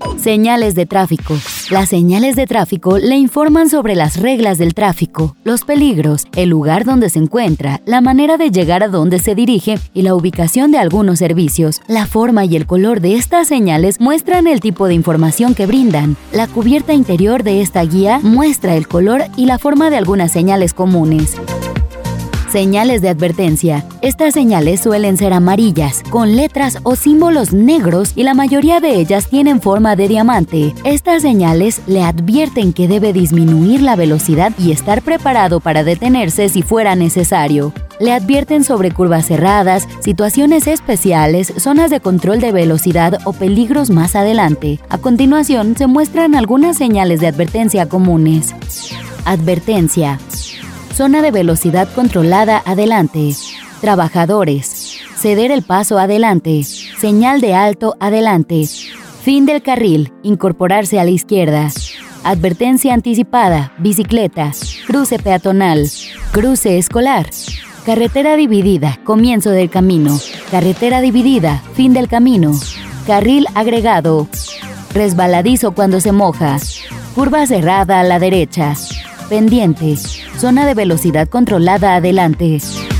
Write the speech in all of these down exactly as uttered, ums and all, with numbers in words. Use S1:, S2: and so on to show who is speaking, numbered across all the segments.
S1: Señales de tráfico. Las señales de tráfico le informan sobre las reglas del tráfico, los peligros, el lugar donde se encuentra, la manera de llegar a donde se dirige y la ubicación de algunos servicios. La forma y el color de estas señales muestran el tipo de información que brindan. La cubierta interior de esta guía muestra el color y la forma de algunas señales comunes. Señales de advertencia. Estas señales suelen ser amarillas, con letras o símbolos negros y la mayoría de ellas tienen forma de diamante. Estas señales le advierten que debe disminuir la velocidad y estar preparado para detenerse si fuera necesario. Le advierten sobre curvas cerradas, situaciones especiales, zonas de control de velocidad o peligros más adelante. A continuación, se muestran algunas señales de advertencia comunes. Advertencia. Zona de velocidad controlada adelante. Trabajadores. Ceder el paso adelante. Señal de alto adelante. Fin del carril. Incorporarse a la izquierda. Advertencia anticipada. Bicicleta. Cruce peatonal. Cruce escolar. Carretera dividida. Comienzo del camino. Carretera dividida. Fin del camino. Carril agregado. Resbaladizo cuando se moja. Curva cerrada a la derecha. Pendiente. Zona de velocidad controlada adelante.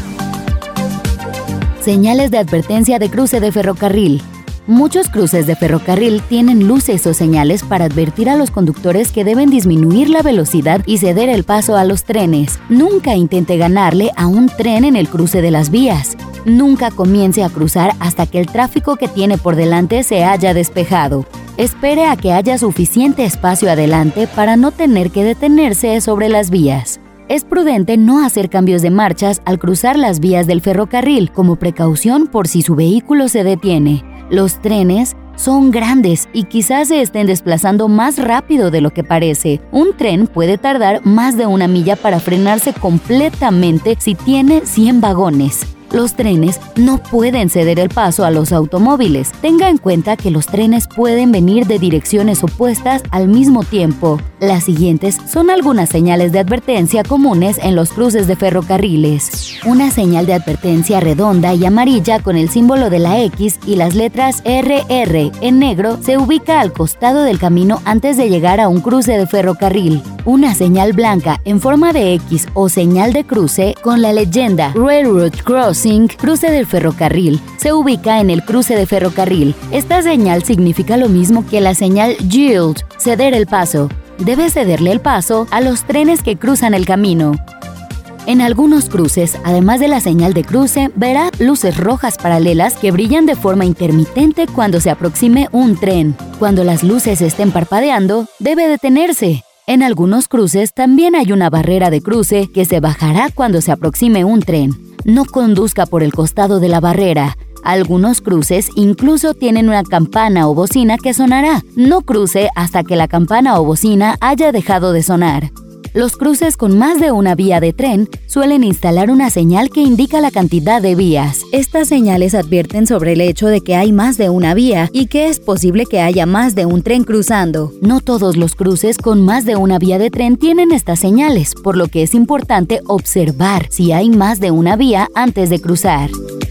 S1: Señales de advertencia de cruce de ferrocarril. Muchos cruces de ferrocarril tienen luces o señales para advertir a los conductores que deben disminuir la velocidad y ceder el paso a los trenes. Nunca intente ganarle a un tren en el cruce de las vías. Nunca comience a cruzar hasta que el tráfico que tiene por delante se haya despejado. Espere a que haya suficiente espacio adelante para no tener que detenerse sobre las vías. Es prudente no hacer cambios de marchas al cruzar las vías del ferrocarril como precaución por si su vehículo se detiene. Los trenes son grandes y quizás se estén desplazando más rápido de lo que parece. Un tren puede tardar más de una milla para frenarse completamente si tiene cien vagones. Los trenes no pueden ceder el paso a los automóviles. Tenga en cuenta que los trenes pueden venir de direcciones opuestas al mismo tiempo. Las siguientes son algunas señales de advertencia comunes en los cruces de ferrocarriles. Una señal de advertencia redonda y amarilla con el símbolo de la X y las letras R R en negro se ubica al costado del camino antes de llegar a un cruce de ferrocarril. Una señal blanca en forma de X o señal de cruce con la leyenda Railroad Crossing, cruce del ferrocarril, se ubica en el cruce de ferrocarril. Esta señal significa lo mismo que la señal Yield, ceder el paso. Debe cederle el paso a los trenes que cruzan el camino. En algunos cruces, además de la señal de cruce, verá luces rojas paralelas que brillan de forma intermitente cuando se aproxime un tren. Cuando las luces estén parpadeando, debe detenerse. En algunos cruces también hay una barrera de cruce que se bajará cuando se aproxime un tren. No conduzca por el costado de la barrera. Algunos cruces incluso tienen una campana o bocina que sonará. No cruce hasta que la campana o bocina haya dejado de sonar. Los cruces con más de una vía de tren suelen instalar una señal que indica la cantidad de vías. Estas señales advierten sobre el hecho de que hay más de una vía y que es posible que haya más de un tren cruzando. No todos los cruces con más de una vía de tren tienen estas señales, por lo que es importante observar si hay más de una vía antes de cruzar.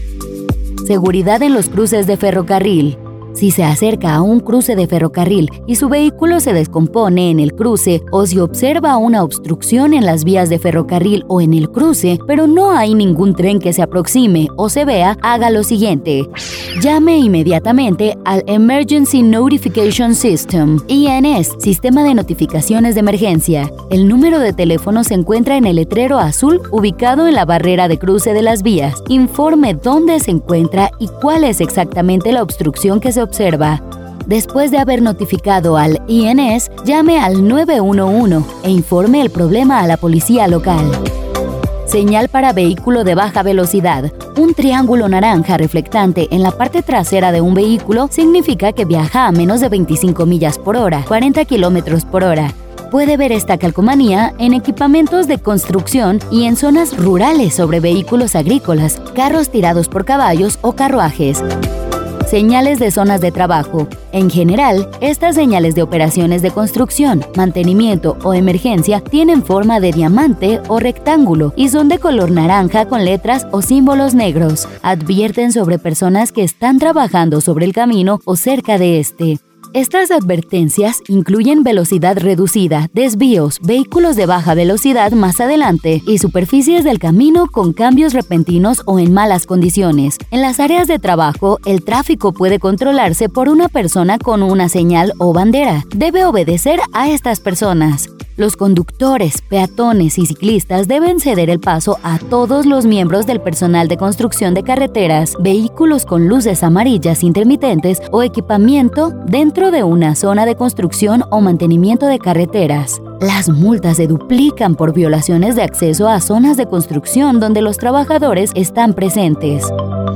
S1: Seguridad en los cruces de ferrocarril. Si se acerca a un cruce de ferrocarril y su vehículo se descompone en el cruce o si observa una obstrucción en las vías de ferrocarril o en el cruce, pero no hay ningún tren que se aproxime o se vea, haga lo siguiente. Llame inmediatamente al Emergency Notification System, E N S, Sistema de Notificaciones de Emergencia. El número de teléfono se encuentra en el letrero azul ubicado en la barrera de cruce de las vías. Informe dónde se encuentra y cuál es exactamente la obstrucción que se observa. Después de haber notificado al E N S, llame al nueve uno uno e informe el problema a la policía local. Señal para vehículo de baja velocidad. Un triángulo naranja reflectante en la parte trasera de un vehículo significa que viaja a menos de veinticinco millas por hora, cuarenta kilómetros por hora. Puede ver esta calcomanía en equipamientos de construcción y en zonas rurales sobre vehículos agrícolas, carros tirados por caballos o carruajes. Señales de zonas de trabajo. En general, estas señales de operaciones de construcción, mantenimiento o emergencia tienen forma de diamante o rectángulo y son de color naranja con letras o símbolos negros. Advierten sobre personas que están trabajando sobre el camino o cerca de este. Estas advertencias incluyen velocidad reducida, desvíos, vehículos de baja velocidad más adelante y superficies del camino con cambios repentinos o en malas condiciones. En las áreas de trabajo, el tráfico puede controlarse por una persona con una señal o bandera. Debe obedecer a estas personas. Los conductores, peatones y ciclistas deben ceder el paso a todos los miembros del personal de construcción de carreteras, vehículos con luces amarillas intermitentes o equipamiento dentro de una zona de construcción o mantenimiento de carreteras. Las multas se duplican por violaciones de acceso a zonas de construcción donde los trabajadores están presentes.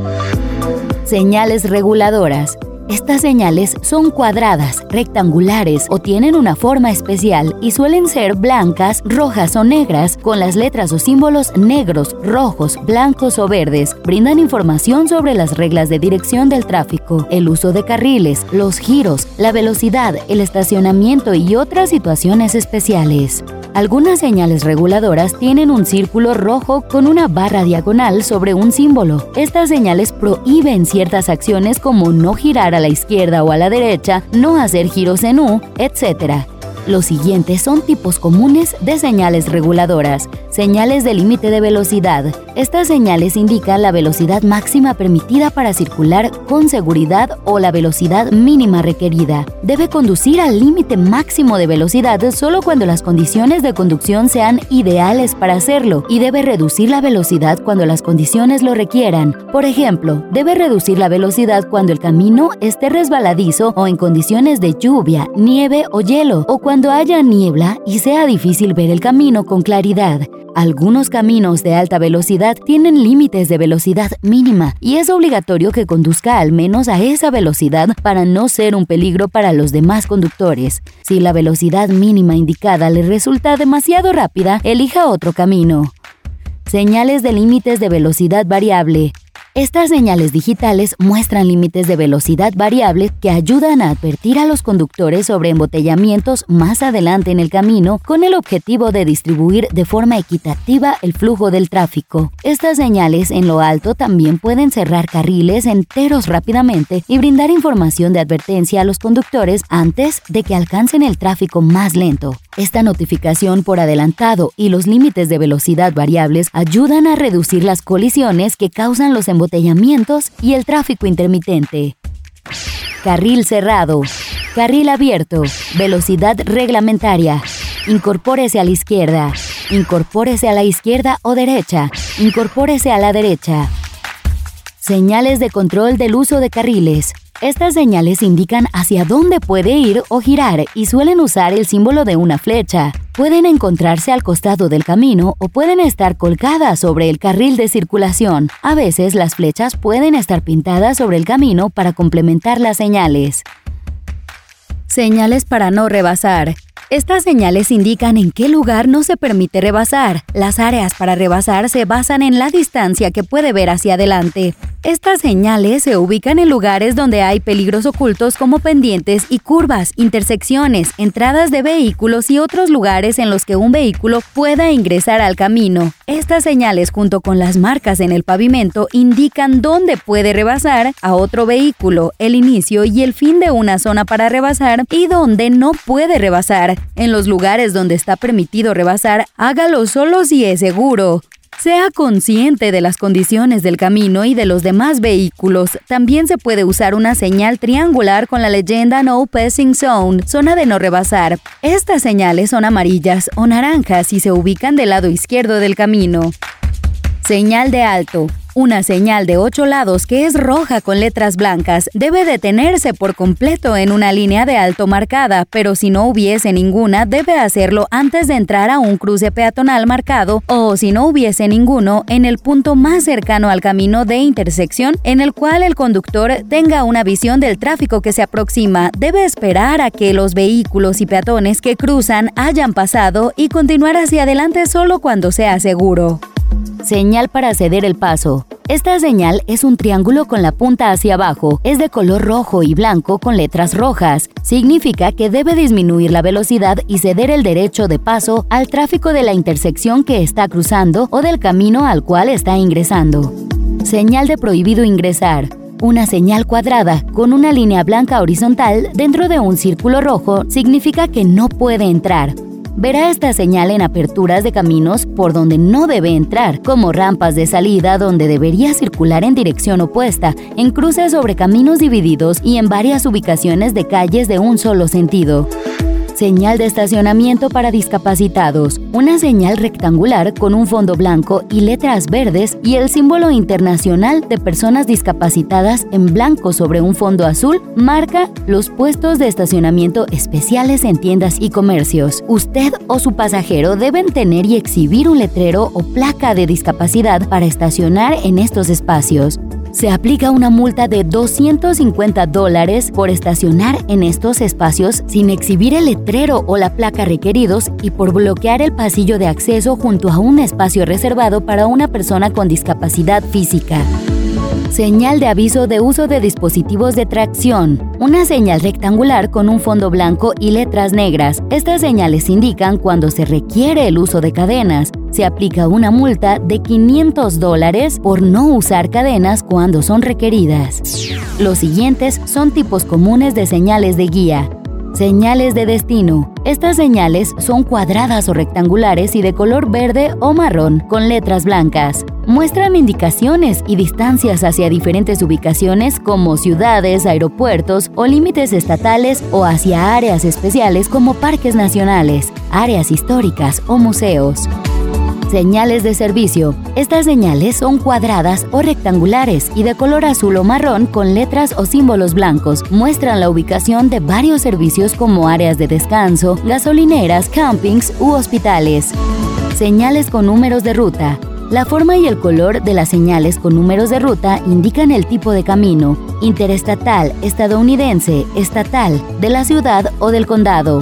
S1: Señales reguladoras. Estas señales son cuadradas, rectangulares o tienen una forma especial y suelen ser blancas, rojas o negras, con las letras o símbolos negros, rojos, blancos o verdes. Brindan información sobre las reglas de dirección del tráfico, el uso de carriles, los giros, la velocidad, el estacionamiento y otras situaciones especiales. Algunas señales reguladoras tienen un círculo rojo con una barra diagonal sobre un símbolo. Estas señales prohíben ciertas acciones como no girar a la izquierda o a la derecha, no hacer giros en U, etcétera. Los siguientes son tipos comunes de señales reguladoras. Señales de límite de velocidad. Estas señales indican la velocidad máxima permitida para circular con seguridad o la velocidad mínima requerida. Debe conducir al límite máximo de velocidad solo cuando las condiciones de conducción sean ideales para hacerlo y debe reducir la velocidad cuando las condiciones lo requieran. Por ejemplo, debe reducir la velocidad cuando el camino esté resbaladizo o en condiciones de lluvia, nieve o hielo, o cuando Cuando haya niebla y sea difícil ver el camino con claridad. Algunos caminos de alta velocidad tienen límites de velocidad mínima y es obligatorio que conduzca al menos a esa velocidad para no ser un peligro para los demás conductores. Si la velocidad mínima indicada le resulta demasiado rápida, elija otro camino. Señales de límites de velocidad variable. Estas señales digitales muestran límites de velocidad variable que ayudan a advertir a los conductores sobre embotellamientos más adelante en el camino con el objetivo de distribuir de forma equitativa el flujo del tráfico. Estas señales en lo alto también pueden cerrar carriles enteros rápidamente y brindar información de advertencia a los conductores antes de que alcancen el tráfico más lento. Esta notificación por adelantado y los límites de velocidad variables ayudan a reducir las colisiones que causan los embotellamientos y el tráfico intermitente. Carril cerrado. Carril abierto. Velocidad reglamentaria. Incorpórese a la izquierda. Incorpórese a la izquierda o derecha. Incorpórese a la derecha. Señales de control del uso de carriles. Estas señales indican hacia dónde puede ir o girar y suelen usar el símbolo de una flecha. Pueden encontrarse al costado del camino o pueden estar colgadas sobre el carril de circulación. A veces las flechas pueden estar pintadas sobre el camino para complementar las señales. Señales para no rebasar. Estas señales indican en qué lugar no se permite rebasar. Las áreas para rebasar se basan en la distancia que puede ver hacia adelante. Estas señales se ubican en lugares donde hay peligros ocultos como pendientes y curvas, intersecciones, entradas de vehículos y otros lugares en los que un vehículo pueda ingresar al camino. Estas señales, junto con las marcas en el pavimento, indican dónde puede rebasar a otro vehículo, el inicio y el fin de una zona para rebasar y dónde no puede rebasar. En los lugares donde está permitido rebasar, hágalo solo si es seguro. Sea consciente de las condiciones del camino y de los demás vehículos. También se puede usar una señal triangular con la leyenda No Passing Zone, zona de no rebasar. Estas señales son amarillas o naranjas y se ubican del lado izquierdo del camino. Señal de alto. Una señal de ocho lados que es roja con letras blancas debe detenerse por completo en una línea de alto marcada, pero si no hubiese ninguna, debe hacerlo antes de entrar a un cruce peatonal marcado o, si no hubiese ninguno, en el punto más cercano al camino de intersección en el cual el conductor tenga una visión del tráfico que se aproxima. Debe esperar a que los vehículos y peatones que cruzan hayan pasado y continuar hacia adelante solo cuando sea seguro. Señal para ceder el paso. Esta señal es un triángulo con la punta hacia abajo, es de color rojo y blanco con letras rojas. Significa que debe disminuir la velocidad y ceder el derecho de paso al tráfico de la intersección que está cruzando o del camino al cual está ingresando. Señal de prohibido ingresar. Una señal cuadrada con una línea blanca horizontal dentro de un círculo rojo significa que no puede entrar. Verá esta señal en aperturas de caminos por donde no debe entrar, como rampas de salida donde debería circular en dirección opuesta, en cruces sobre caminos divididos y en varias ubicaciones de calles de un solo sentido. Señal de estacionamiento para discapacitados. Una señal rectangular con un fondo blanco y letras verdes y el símbolo internacional de personas discapacitadas en blanco sobre un fondo azul marca los puestos de estacionamiento especiales en tiendas y comercios. Usted o su pasajero deben tener y exhibir un letrero o placa de discapacidad para estacionar en estos espacios. Se aplica una multa de doscientos cincuenta dólares por estacionar en estos espacios sin exhibir el letrero o la placa requeridos y por bloquear el pasillo de acceso junto a un espacio reservado para una persona con discapacidad física. Señal de aviso de uso de dispositivos de tracción. Una señal rectangular con un fondo blanco y letras negras. Estas señales indican cuando se requiere el uso de cadenas. Se aplica una multa de quinientos dólares por no usar cadenas cuando son requeridas. Los siguientes son tipos comunes de señales de guía. Señales de destino. Estas señales son cuadradas o rectangulares y de color verde o marrón con letras blancas. Muestran indicaciones y distancias hacia diferentes ubicaciones como ciudades, aeropuertos o límites estatales o hacia áreas especiales como parques nacionales, áreas históricas o museos. Señales de servicio. Estas señales son cuadradas o rectangulares y de color azul o marrón con letras o símbolos blancos. Muestran la ubicación de varios servicios como áreas de descanso, gasolineras, campings u hospitales. Señales con números de ruta. La forma y el color de las señales con números de ruta indican el tipo de camino: interestatal, estadounidense, estatal, de la ciudad o del condado.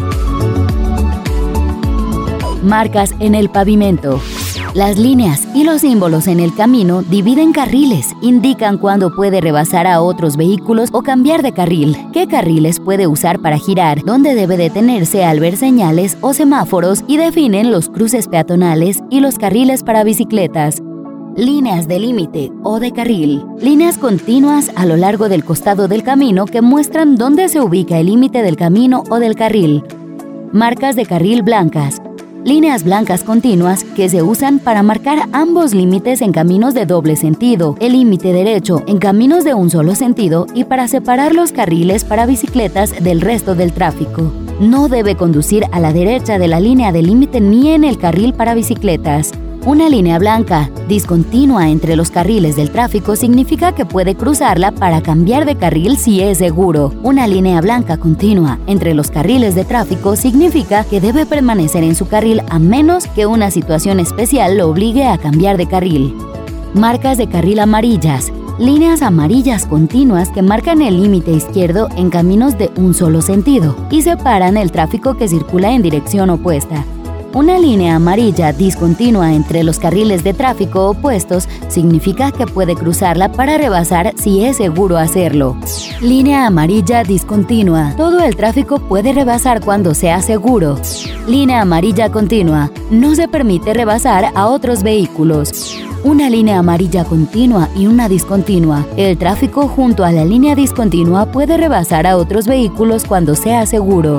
S1: Marcas en el pavimento. Las líneas y los símbolos en el camino dividen carriles, indican cuándo puede rebasar a otros vehículos o cambiar de carril, qué carriles puede usar para girar, dónde debe detenerse al ver señales o semáforos y definen los cruces peatonales y los carriles para bicicletas. Líneas de límite o de carril. Líneas continuas a lo largo del costado del camino que muestran dónde se ubica el límite del camino o del carril. Marcas de carril blancas. Líneas blancas continuas que se usan para marcar ambos límites en caminos de doble sentido, el límite derecho en caminos de un solo sentido y para separar los carriles para bicicletas del resto del tráfico. No debe conducir a la derecha de la línea de límite ni en el carril para bicicletas. Una línea blanca discontinua entre los carriles del tráfico significa que puede cruzarla para cambiar de carril si es seguro. Una línea blanca continua entre los carriles de tráfico significa que debe permanecer en su carril a menos que una situación especial lo obligue a cambiar de carril. Marcas de carril amarillas. Líneas amarillas continuas que marcan el límite izquierdo en caminos de un solo sentido y separan el tráfico que circula en dirección opuesta. Una línea amarilla discontinua entre los carriles de tráfico opuestos significa que puede cruzarla para rebasar si es seguro hacerlo. Línea amarilla discontinua. Todo el tráfico puede rebasar cuando sea seguro. Línea amarilla continua. No se permite rebasar a otros vehículos. Una línea amarilla continua y una discontinua. El tráfico junto a la línea discontinua puede rebasar a otros vehículos cuando sea seguro.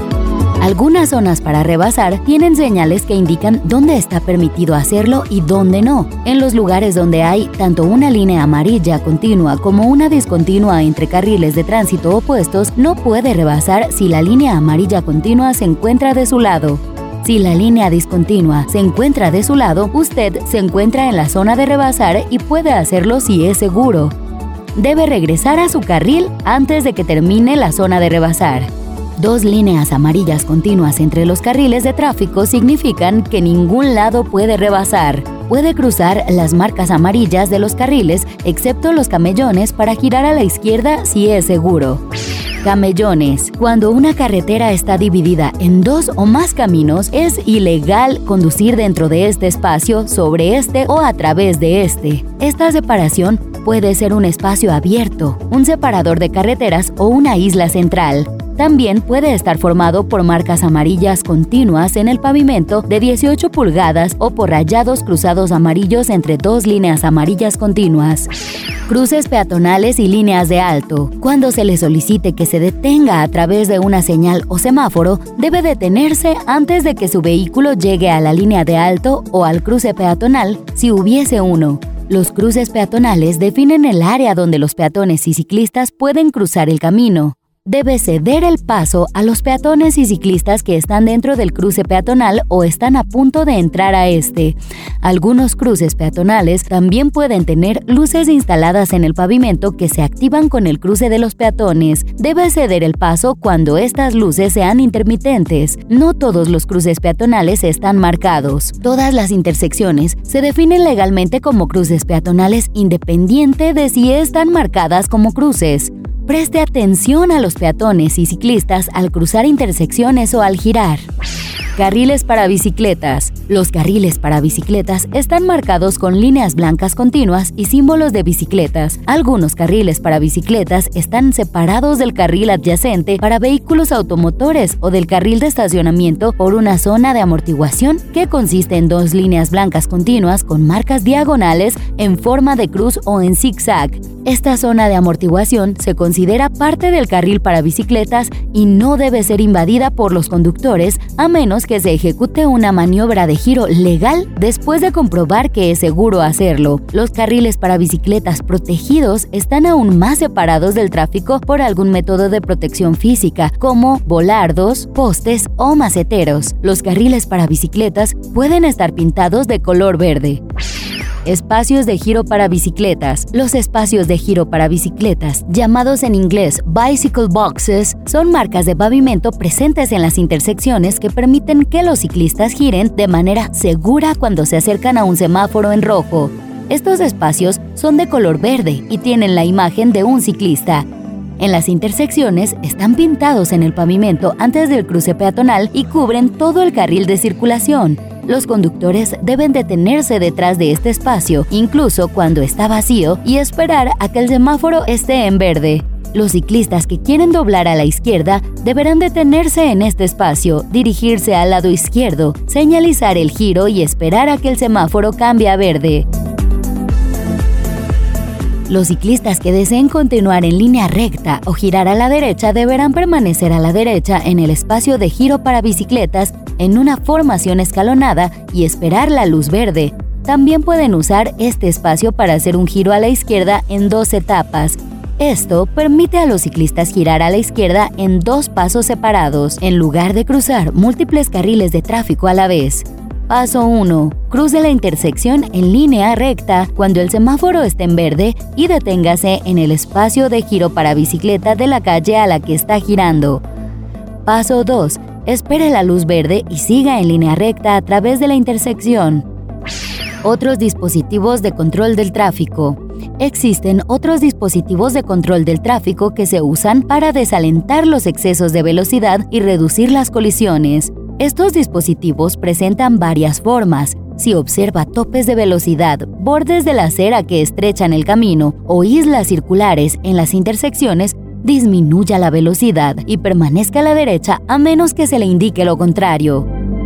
S1: Algunas zonas para rebasar tienen señales que indican dónde está permitido hacerlo y dónde no. En los lugares donde hay tanto una línea amarilla continua como una discontinua entre carriles de tránsito opuestos, no puede rebasar si la línea amarilla continua se encuentra de su lado. Si la línea discontinua se encuentra de su lado, usted se encuentra en la zona de rebasar y puede hacerlo si es seguro. Debe regresar a su carril antes de que termine la zona de rebasar. Dos líneas amarillas continuas entre los carriles de tráfico significan que ningún lado puede rebasar. Puede cruzar las marcas amarillas de los carriles, excepto los camellones, para girar a la izquierda si es seguro. Camellones. Cuando una carretera está dividida en dos o más caminos, es ilegal conducir dentro de este espacio, sobre este o a través de este. Esta separación puede ser un espacio abierto, un separador de carreteras o una isla central. También puede estar formado por marcas amarillas continuas en el pavimento de dieciocho pulgadas o por rayados cruzados amarillos entre dos líneas amarillas continuas. Cruces peatonales y líneas de alto. Cuando se le solicite que se detenga a través de una señal o semáforo, debe detenerse antes de que su vehículo llegue a la línea de alto o al cruce peatonal, si hubiese uno. Los cruces peatonales definen el área donde los peatones y ciclistas pueden cruzar el camino. Debe ceder el paso a los peatones y ciclistas que están dentro del cruce peatonal o están a punto de entrar a este. Algunos cruces peatonales también pueden tener luces instaladas en el pavimento que se activan con el cruce de los peatones. Debe ceder el paso cuando estas luces sean intermitentes. No todos los cruces peatonales están marcados. Todas las intersecciones se definen legalmente como cruces peatonales independiente de si están marcadas como cruces. Preste atención a los peatones y ciclistas al cruzar intersecciones o al girar. Carriles para bicicletas. Los carriles para bicicletas están marcados con líneas blancas continuas y símbolos de bicicletas. Algunos carriles para bicicletas están separados del carril adyacente para vehículos automotores o del carril de estacionamiento por una zona de amortiguación que consiste en dos líneas blancas continuas con marcas diagonales en forma de cruz o en zigzag. Esta zona de amortiguación se considera parte del carril para bicicletas y no debe ser invadida por los conductores a menos que se ejecute una maniobra de giro legal después de comprobar que es seguro hacerlo. Los carriles para bicicletas protegidos están aún más separados del tráfico por algún método de protección física, como volardos, postes o maceteros. Los carriles para bicicletas pueden estar pintados de color verde. Espacios de giro para bicicletas. Los espacios de giro para bicicletas, llamados en inglés bicycle boxes, son marcas de pavimento presentes en las intersecciones que permiten que los ciclistas giren de manera segura cuando se acercan a un semáforo en rojo. Estos espacios son de color verde y tienen la imagen de un ciclista. En las intersecciones están pintados en el pavimento antes del cruce peatonal y cubren todo el carril de circulación. Los conductores deben detenerse detrás de este espacio, incluso cuando está vacío, y esperar a que el semáforo esté en verde. Los ciclistas que quieren doblar a la izquierda deberán detenerse en este espacio, dirigirse al lado izquierdo, señalizar el giro y esperar a que el semáforo cambie a verde. Los ciclistas que deseen continuar en línea recta o girar a la derecha deberán permanecer a la derecha en el espacio de giro para bicicletas en una formación escalonada y esperar la luz verde. También pueden usar este espacio para hacer un giro a la izquierda en dos etapas. Esto permite a los ciclistas girar a la izquierda en dos pasos separados, en lugar de cruzar múltiples carriles de tráfico a la vez. Paso uno. Cruce la intersección en línea recta cuando el semáforo esté en verde y deténgase en el espacio de giro para bicicleta de la calle a la que está girando. Paso dos. Espere la luz verde y siga en línea recta a través de la intersección. Otros dispositivos de control del tráfico. Existen otros dispositivos de control del tráfico que se usan para desalentar los excesos de velocidad y reducir las colisiones. Estos dispositivos presentan varias formas. Si observa topes de velocidad, bordes de la acera que estrechan el camino o islas circulares en las intersecciones, disminuya la velocidad y permanezca a la derecha a menos que se le indique lo contrario.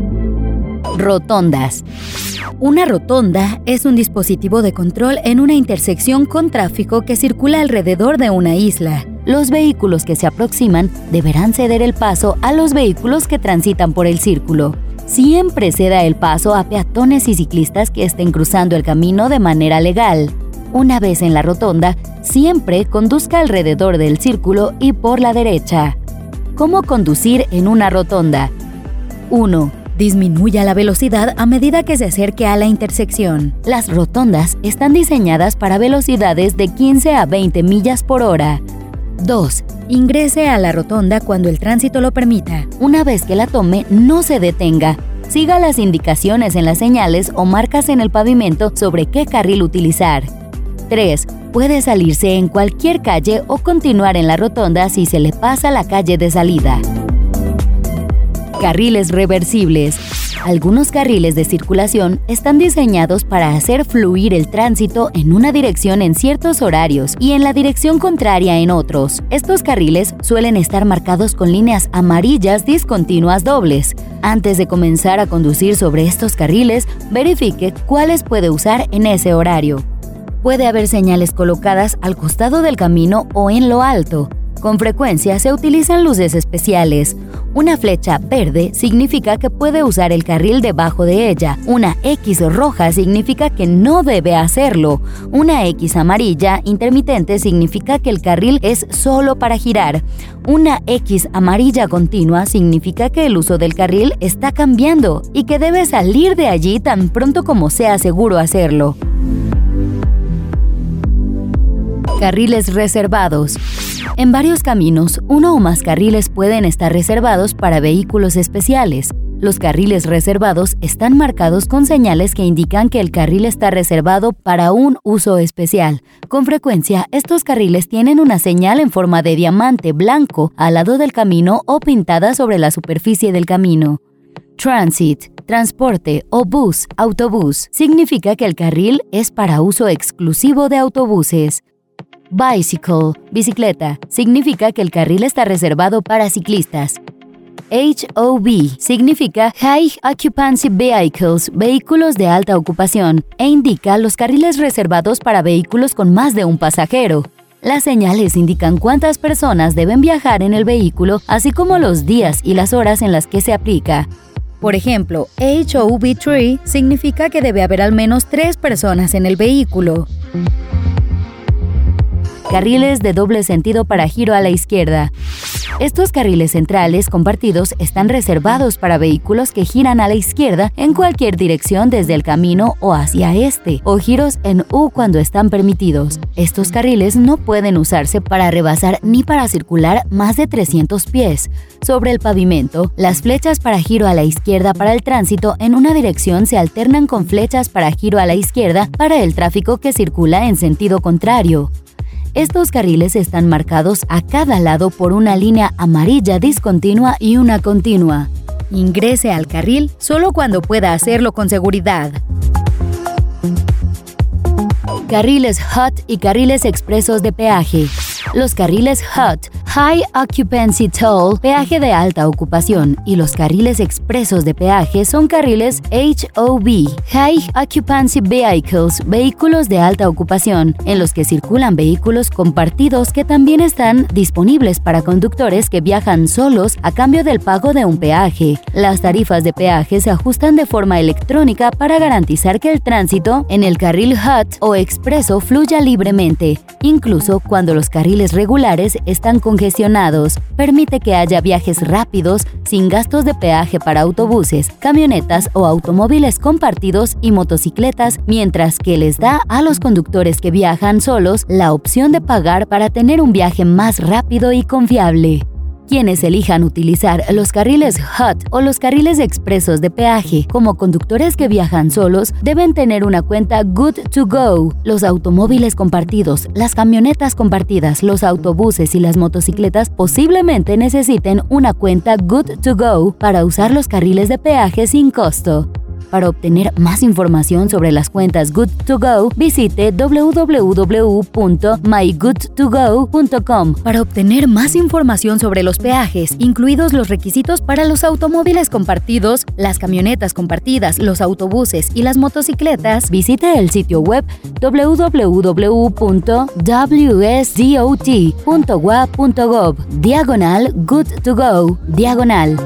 S1: Rotondas. Una rotonda es un dispositivo de control en una intersección con tráfico que circula alrededor de una isla. Los vehículos que se aproximan deberán ceder el paso a los vehículos que transitan por el círculo. Siempre ceda el paso a peatones y ciclistas que estén cruzando el camino de manera legal. Una vez en la rotonda, siempre conduzca alrededor del círculo y por la derecha. ¿Cómo conducir en una rotonda? uno. Disminuya la velocidad a medida que se acerque a la intersección. Las rotondas están diseñadas para velocidades de quince a veinte millas por hora. dos. Ingrese a la rotonda cuando el tránsito lo permita. Una vez que la tome, no se detenga. Siga las indicaciones en las señales o marcas en el pavimento sobre qué carril utilizar. tres. Puede salirse en cualquier calle o continuar en la rotonda si se le pasa la calle de salida. Carriles reversibles. Algunos carriles de circulación están diseñados para hacer fluir el tránsito en una dirección en ciertos horarios y en la dirección contraria en otros. Estos carriles suelen estar marcados con líneas amarillas discontinuas dobles. Antes de comenzar a conducir sobre estos carriles, verifique cuáles puede usar en ese horario. Puede haber señales colocadas al costado del camino o en lo alto. Con frecuencia se utilizan luces especiales. Una flecha verde significa que puede usar el carril debajo de ella. Una X roja significa que no debe hacerlo. Una X amarilla intermitente significa que el carril es solo para girar. Una X amarilla continua significa que el uso del carril está cambiando y que debe salir de allí tan pronto como sea seguro hacerlo. Carriles reservados. En varios caminos, uno o más carriles pueden estar reservados para vehículos especiales. Los carriles reservados están marcados con señales que indican que el carril está reservado para un uso especial. Con frecuencia, estos carriles tienen una señal en forma de diamante blanco al lado del camino o pintada sobre la superficie del camino. Transit, transporte o bus, autobús, significa que el carril es para uso exclusivo de autobuses. Bicycle, bicicleta, significa que el carril está reservado para ciclistas. H O V significa High Occupancy Vehicles, vehículos de alta ocupación, e indica los carriles reservados para vehículos con más de un pasajero. Las señales indican cuántas personas deben viajar en el vehículo, así como los días y las horas en las que se aplica. Por ejemplo, H O V tres significa que debe haber al menos tres personas en el vehículo. Carriles de doble sentido para giro a la izquierda. Estos carriles centrales compartidos están reservados para vehículos que giran a la izquierda en cualquier dirección desde el camino o hacia este, o giros en U cuando están permitidos. Estos carriles no pueden usarse para rebasar ni para circular más de trescientos pies. Sobre el pavimento, las flechas para giro a la izquierda para el tránsito en una dirección se alternan con flechas para giro a la izquierda para el tráfico que circula en sentido contrario. Estos carriles están marcados a cada lado por una línea amarilla discontinua y una continua. Ingrese al carril solo cuando pueda hacerlo con seguridad. Carriles H O T y carriles expresos de peaje. Los carriles H O T, High Occupancy Toll, peaje de alta ocupación, y los carriles expresos de peaje son carriles H O V, High Occupancy Vehicles, vehículos de alta ocupación, en los que circulan vehículos compartidos que también están disponibles para conductores que viajan solos a cambio del pago de un peaje. Las tarifas de peaje se ajustan de forma electrónica para garantizar que el tránsito en el carril H O T o expreso fluya libremente, incluso cuando los carriles regulares están congestionados. Permite que haya viajes rápidos sin gastos de peaje para autobuses, camionetas o automóviles compartidos y motocicletas, mientras que les da a los conductores que viajan solos la opción de pagar para tener un viaje más rápido y confiable. Quienes elijan utilizar los carriles H O T o los carriles expresos de peaje como conductores que viajan solos deben tener una cuenta Good to Go. Los automóviles compartidos, las camionetas compartidas, los autobuses y las motocicletas posiblemente necesiten una cuenta Good to Go para usar los carriles de peaje sin costo. Para obtener más información sobre las cuentas Good to Go, visite w w w punto my good to go punto com. Para obtener más información sobre los peajes, incluidos los requisitos para los automóviles compartidos, las camionetas compartidas, los autobuses y las motocicletas, visite el sitio web w w w punto w s d o t punto w a punto gov, diagonal Good to Go, diagonal.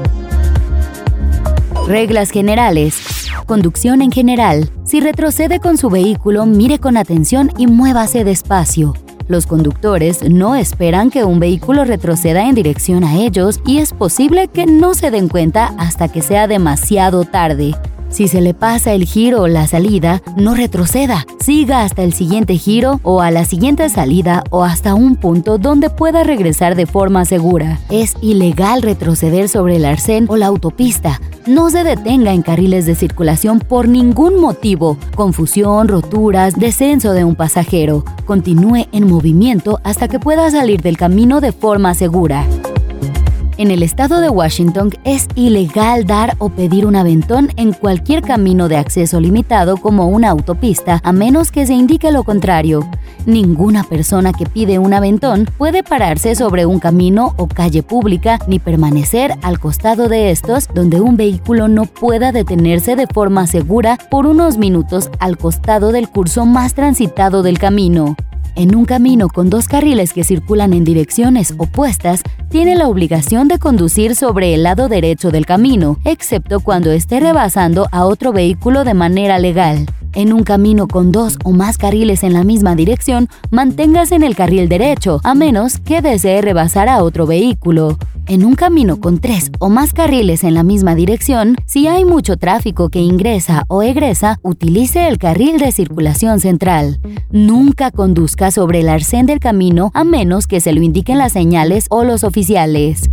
S1: Reglas generales. Conducción en general. Si retrocede con su vehículo, mire con atención y muévase despacio. Los conductores no esperan que un vehículo retroceda en dirección a ellos y es posible que no se den cuenta hasta que sea demasiado tarde. Si se le pasa el giro o la salida, no retroceda. Siga hasta el siguiente giro o a la siguiente salida o hasta un punto donde pueda regresar de forma segura. Es ilegal retroceder sobre el arcén o la autopista. No se detenga en carriles de circulación por ningún motivo. Confusión, roturas, descenso de un pasajero. Continúe en movimiento hasta que pueda salir del camino de forma segura. En el estado de Washington es ilegal dar o pedir un aventón en cualquier camino de acceso limitado como una autopista, a menos que se indique lo contrario. Ninguna persona que pide un aventón puede pararse sobre un camino o calle pública ni permanecer al costado de estos, donde un vehículo no pueda detenerse de forma segura por unos minutos al costado del curso más transitado del camino. En un camino con dos carriles que circulan en direcciones opuestas, tiene la obligación de conducir sobre el lado derecho del camino, excepto cuando esté rebasando a otro vehículo de manera legal. En un camino con dos o más carriles en la misma dirección, manténgase en el carril derecho, a menos que desee rebasar a otro vehículo. En un camino con tres o más carriles en la misma dirección, si hay mucho tráfico que ingresa o egresa, utilice el carril de circulación central. Nunca conduzca sobre el arcén del camino a menos que se lo indiquen las señales o los oficiales.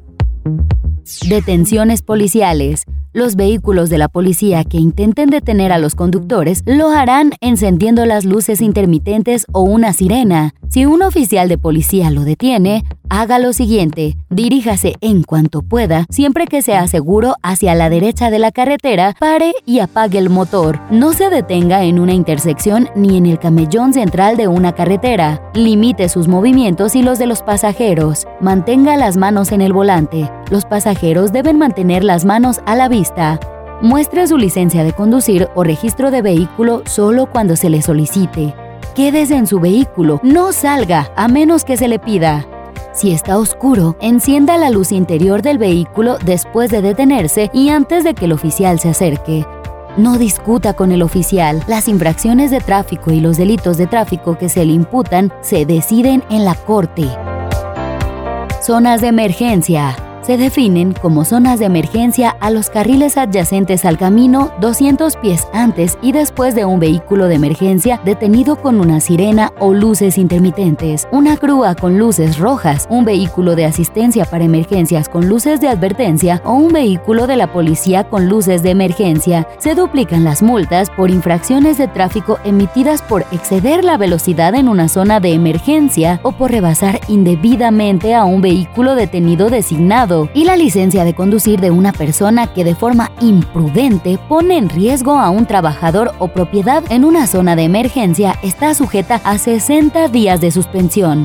S1: Detenciones policiales. Los vehículos de la policía que intenten detener a los conductores lo harán encendiendo las luces intermitentes o una sirena. Si un oficial de policía lo detiene, haga lo siguiente: diríjase en cuanto pueda, siempre que sea seguro, hacia la derecha de la carretera, pare y apague el motor. No se detenga en una intersección ni en el camellón central de una carretera. Limite sus movimientos y los de los pasajeros. Mantenga las manos en el volante. Los pasajeros deben mantener las manos a la vista. Muestre su licencia de conducir o registro de vehículo solo cuando se le solicite. Quédese en su vehículo, no salga a menos que se le pida. Si está oscuro, encienda la luz interior del vehículo después de detenerse y antes de que el oficial se acerque. No discuta con el oficial. Las infracciones de tráfico y los delitos de tráfico que se le imputan se deciden en la corte. Zonas de emergencia. Se definen como zonas de emergencia a los carriles adyacentes al camino doscientos pies antes y después de un vehículo de emergencia detenido con una sirena o luces intermitentes, una grúa con luces rojas, un vehículo de asistencia para emergencias con luces de advertencia o un vehículo de la policía con luces de emergencia. Se duplican las multas por infracciones de tráfico emitidas por exceder la velocidad en una zona de emergencia o por rebasar indebidamente a un vehículo detenido designado, y la licencia de conducir de una persona que de forma imprudente pone en riesgo a un trabajador o propiedad en una zona de emergencia está sujeta a sesenta días de suspensión.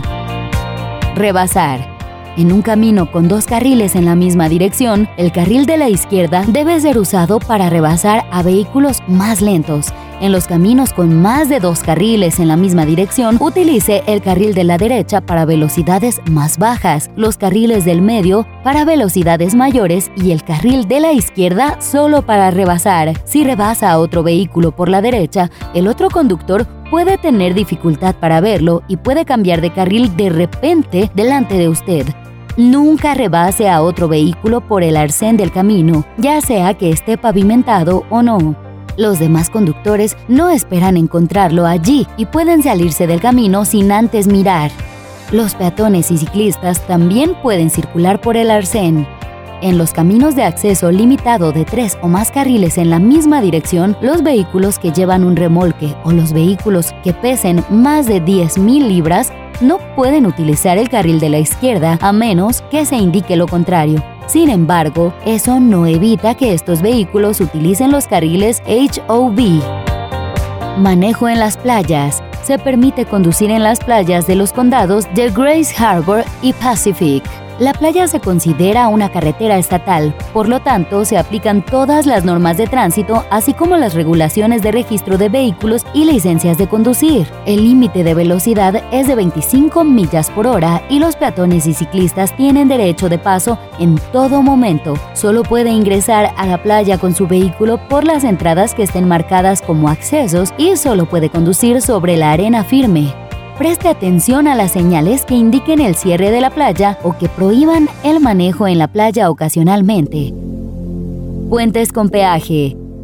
S1: Rebasar. En un camino con dos carriles en la misma dirección, el carril de la izquierda debe ser usado para rebasar a vehículos más lentos. En los caminos con más de dos carriles en la misma dirección, utilice el carril de la derecha para velocidades más bajas, los carriles del medio para velocidades mayores y el carril de la izquierda solo para rebasar. Si rebasa a otro vehículo por la derecha, el otro conductor puede tener dificultad para verlo y puede cambiar de carril de repente delante de usted. Nunca rebase a otro vehículo por el arcén del camino, ya sea que esté pavimentado o no. Los demás conductores no esperan encontrarlo allí y pueden salirse del camino sin antes mirar. Los peatones y ciclistas también pueden circular por el arcén. En los caminos de acceso limitado de tres o más carriles en la misma dirección, los vehículos que llevan un remolque o los vehículos que pesen más de diez mil libras no pueden utilizar el carril de la izquierda a menos que se indique lo contrario. Sin embargo, eso no evita que estos vehículos utilicen los carriles H O V. Manejo en las playas. Se permite conducir en las playas de los condados de Grace Harbor y Pacific. La playa se considera una carretera estatal, por lo tanto se aplican todas las normas de tránsito, así como las regulaciones de registro de vehículos y licencias de conducir. El límite de velocidad es de veinticinco millas por hora y los peatones y ciclistas tienen derecho de paso en todo momento. Solo puede ingresar a la playa con su vehículo por las entradas que estén marcadas como accesos y solo puede conducir sobre la arena firme. Preste atención a las señales que indiquen el cierre de la playa o que prohíban el manejo en la playa ocasionalmente. Puentes con peaje.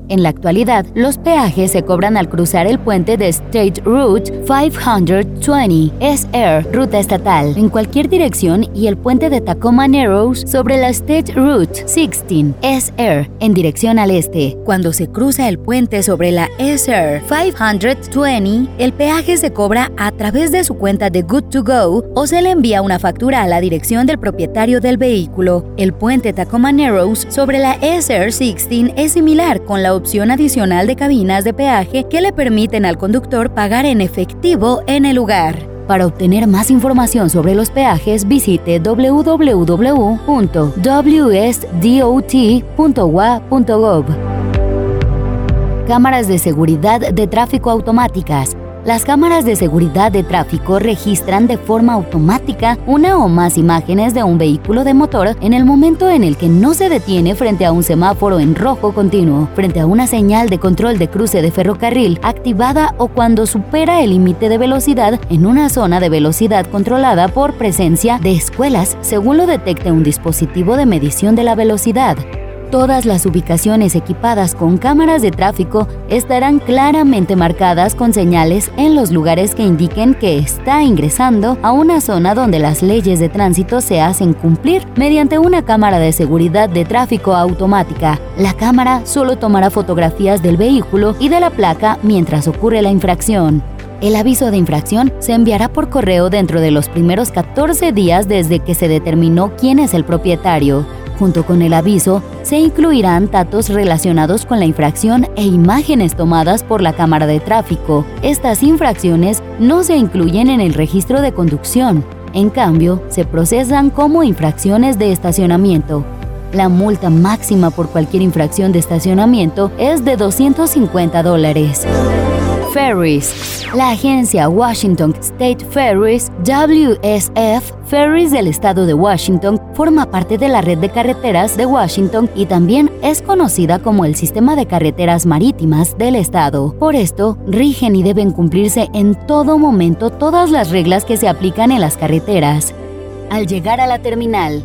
S1: En la actualidad, los peajes se cobran al cruzar el puente de State Route quinientos veinte S R, ruta estatal, en cualquier dirección, y el puente de Tacoma Narrows sobre la State Route dieciséis S R, en dirección al este. Cuando se cruza el puente sobre la S R quinientos veinte, el peaje se cobra a través de su cuenta de Good to Go o se le envía una factura a la dirección del propietario del vehículo. El puente Tacoma Narrows sobre la S R dieciséis es similar, con la opción adicional de cabinas de peaje que le permiten al conductor pagar en efectivo en el lugar. Para obtener más información sobre los peajes, visite w w w punto w s d o t punto u a punto gov. Cámaras de seguridad de tráfico automáticas. Las cámaras de seguridad de tráfico registran de forma automática una o más imágenes de un vehículo de motor en el momento en el que no se detiene frente a un semáforo en rojo continuo, frente a una señal de control de cruce de ferrocarril activada o cuando supera el límite de velocidad en una zona de velocidad controlada por presencia de escuelas, según lo detecte un dispositivo de medición de la velocidad. Todas las ubicaciones equipadas con cámaras de tráfico estarán claramente marcadas con señales en los lugares que indiquen que está ingresando a una zona donde las leyes de tránsito se hacen cumplir mediante una cámara de seguridad de tráfico automática. La cámara solo tomará fotografías del vehículo y de la placa mientras ocurre la infracción. El aviso de infracción se enviará por correo dentro de los primeros catorce días desde que se determinó quién es el propietario. Junto con el aviso, se incluirán datos relacionados con la infracción e imágenes tomadas por la cámara de tráfico. Estas infracciones no se incluyen en el registro de conducción. En cambio, se procesan como infracciones de estacionamiento. La multa máxima por cualquier infracción de estacionamiento es de doscientos cincuenta dólares. Ferries. La agencia Washington State Ferries, W S F Ferries del estado de Washington, forma parte de la red de carreteras de Washington y también es conocida como el sistema de carreteras marítimas del estado. Por esto, rigen y deben cumplirse en todo momento todas las reglas que se aplican en las carreteras. Al llegar a la terminal,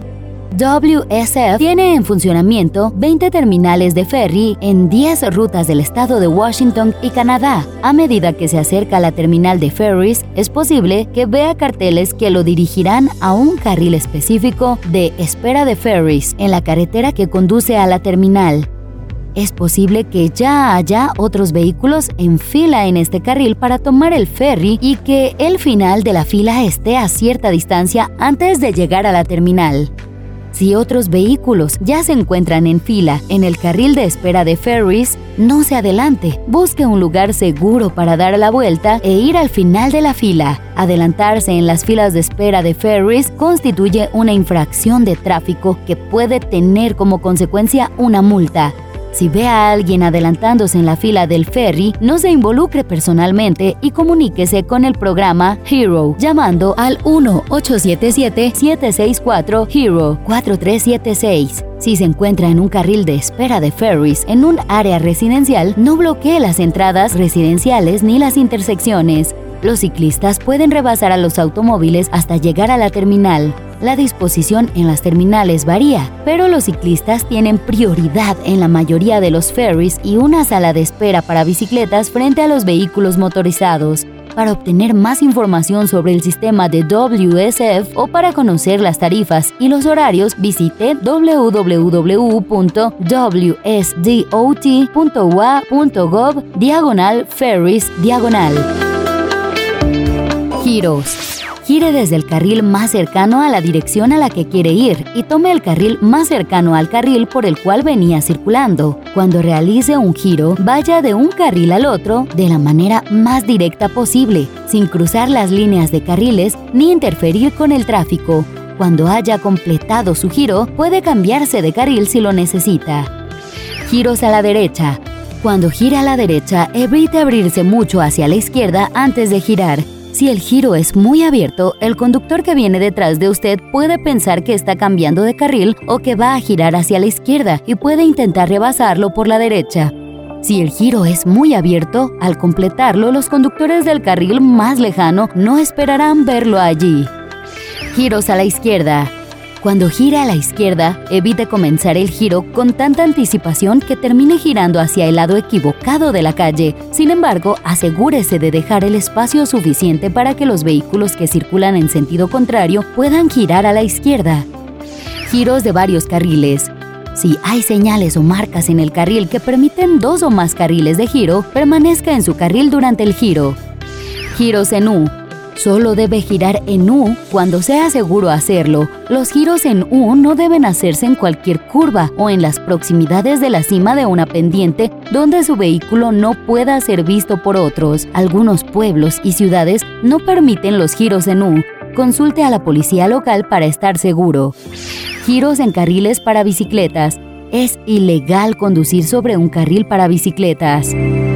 S1: W S F tiene en funcionamiento veinte terminales de ferry en diez rutas del estado de Washington y Canadá. A medida que se acerca a la terminal de ferries, es posible que vea carteles que lo dirigirán a un carril específico de espera de ferries en la carretera que conduce a la terminal. Es posible que ya haya otros vehículos en fila en este carril para tomar el ferry y que el final de la fila esté a cierta distancia antes de llegar a la terminal. Si otros vehículos ya se encuentran en fila en el carril de espera de ferries, no se adelante. Busque un lugar seguro para dar la vuelta e ir al final de la fila. Adelantarse en las filas de espera de ferries constituye una infracción de tráfico que puede tener como consecuencia una multa. Si ve a alguien adelantándose en la fila del ferry, no se involucre personalmente y comuníquese con el programa Hero llamando al uno ocho siete siete, siete seis cuatro, Hero cuatro tres siete seis. Si se encuentra en un carril de espera de ferries en un área residencial, no bloquee las entradas residenciales ni las intersecciones. Los ciclistas pueden rebasar a los automóviles hasta llegar a la terminal. La disposición en las terminales varía, pero los ciclistas tienen prioridad en la mayoría de los ferries y una sala de espera para bicicletas frente a los vehículos motorizados. Para obtener más información sobre el sistema de W S F o para conocer las tarifas y los horarios, visite w w w punto w s d o t punto u a punto gov diagonal ferries diagonal. Giros. Gire desde el carril más cercano a la dirección a la que quiere ir y tome el carril más cercano al carril por el cual venía circulando. Cuando realice un giro, vaya de un carril al otro de la manera más directa posible, sin cruzar las líneas de carriles ni interferir con el tráfico. Cuando haya completado su giro, puede cambiarse de carril si lo necesita. Giros a la derecha. Cuando gire a la derecha, evite abrirse mucho hacia la izquierda antes de girar. Si el giro es muy abierto, el conductor que viene detrás de usted puede pensar que está cambiando de carril o que va a girar hacia la izquierda y puede intentar rebasarlo por la derecha. Si el giro es muy abierto, al completarlo, los conductores del carril más lejano no esperarán verlo allí. Giros a la izquierda. Cuando gira a la izquierda, evite comenzar el giro con tanta anticipación que termine girando hacia el lado equivocado de la calle. Sin embargo, asegúrese de dejar el espacio suficiente para que los vehículos que circulan en sentido contrario puedan girar a la izquierda. Giros de varios carriles. Si hay señales o marcas en el carril que permiten dos o más carriles de giro, permanezca en su carril durante el giro. Giros en U. Solo debe girar en U cuando sea seguro hacerlo. Los giros en U no deben hacerse en cualquier curva o en las proximidades de la cima de una pendiente donde su vehículo no pueda ser visto por otros. Algunos pueblos y ciudades no permiten los giros en U. Consulte a la policía local para estar seguro. Giros en carriles para bicicletas. Es ilegal conducir sobre un carril para bicicletas.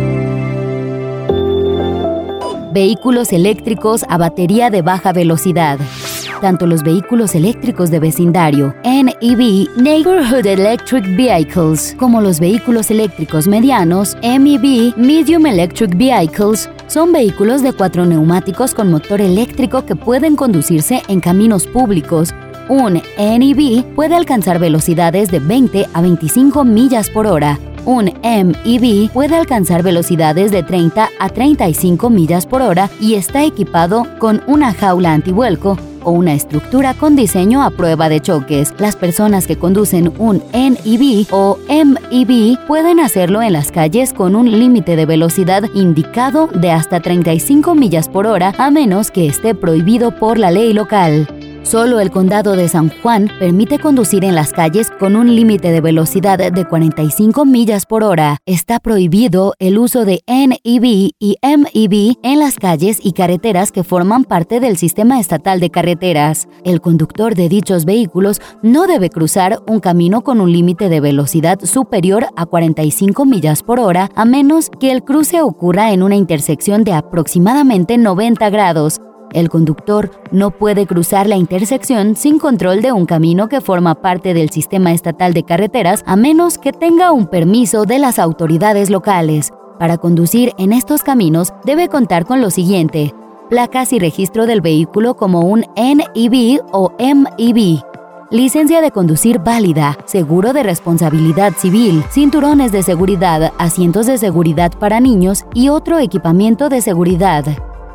S1: Vehículos eléctricos a batería de baja velocidad. Tanto los vehículos eléctricos de vecindario, N E V, Neighborhood Electric Vehicles, como los vehículos eléctricos medianos, M E V, Medium Electric Vehicles, son vehículos de cuatro neumáticos con motor eléctrico que pueden conducirse en caminos públicos. Un N E V puede alcanzar velocidades de veinte a veinticinco millas por hora. Un M E V puede alcanzar velocidades de treinta a treinta y cinco millas por hora y está equipado con una jaula antivuelco o una estructura con diseño a prueba de choques. Las personas que conducen un N E V o M E V pueden hacerlo en las calles con un límite de velocidad indicado de hasta treinta y cinco millas por hora, a menos que esté prohibido por la ley local. Solo el Condado de San Juan permite conducir en las calles con un límite de velocidad de cuarenta y cinco millas por hora. Está prohibido el uso de N E V y M E V en las calles y carreteras que forman parte del sistema estatal de carreteras. El conductor de dichos vehículos no debe cruzar un camino con un límite de velocidad superior a cuarenta y cinco millas por hora, a menos que el cruce ocurra en una intersección de aproximadamente noventa grados. El conductor no puede cruzar la intersección sin control de un camino que forma parte del sistema estatal de carreteras, a menos que tenga un permiso de las autoridades locales. Para conducir en estos caminos debe contar con lo siguiente: placas y registro del vehículo como un N E V o M E V, licencia de conducir válida, seguro de responsabilidad civil, cinturones de seguridad, asientos de seguridad para niños y otro equipamiento de seguridad.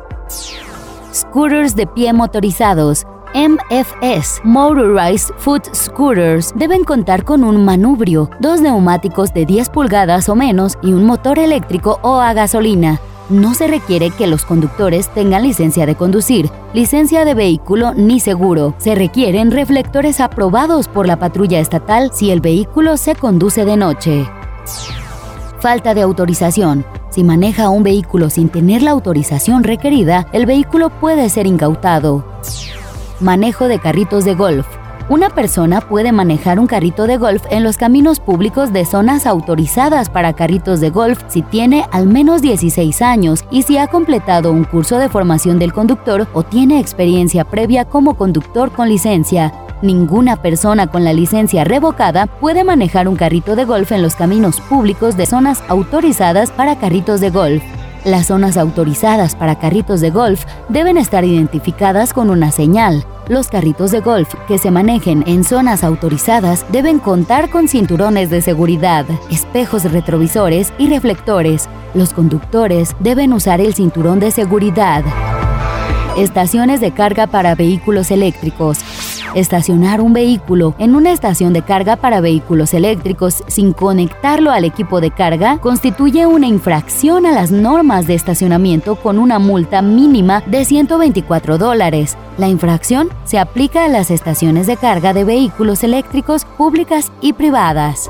S1: Scooters de pie motorizados, M F S, Motorized Foot Scooters, deben contar con un manubrio, dos neumáticos de diez pulgadas o menos y un motor eléctrico o a gasolina. No se requiere que los conductores tengan licencia de conducir, licencia de vehículo ni seguro. Se requieren reflectores aprobados por la patrulla estatal si el vehículo se conduce de noche. Falta de autorización. Si maneja un vehículo sin tener la autorización requerida, el vehículo puede ser incautado. Manejo de carritos de golf. Una persona puede manejar un carrito de golf en los caminos públicos de zonas autorizadas para carritos de golf si tiene al menos dieciséis años y si ha completado un curso de formación del conductor o tiene experiencia previa como conductor con licencia. Ninguna persona con la licencia revocada puede manejar un carrito de golf en los caminos públicos de zonas autorizadas para carritos de golf. Las zonas autorizadas para carritos de golf deben estar identificadas con una señal. Los carritos de golf que se manejen en zonas autorizadas deben contar con cinturones de seguridad, espejos retrovisores y reflectores. Los conductores deben usar el cinturón de seguridad. Estaciones de carga para vehículos eléctricos. Estacionar un vehículo en una estación de carga para vehículos eléctricos sin conectarlo al equipo de carga constituye una infracción a las normas de estacionamiento con una multa mínima de ciento veinticuatro dólares. La infracción se aplica a las estaciones de carga de vehículos eléctricos públicas y privadas.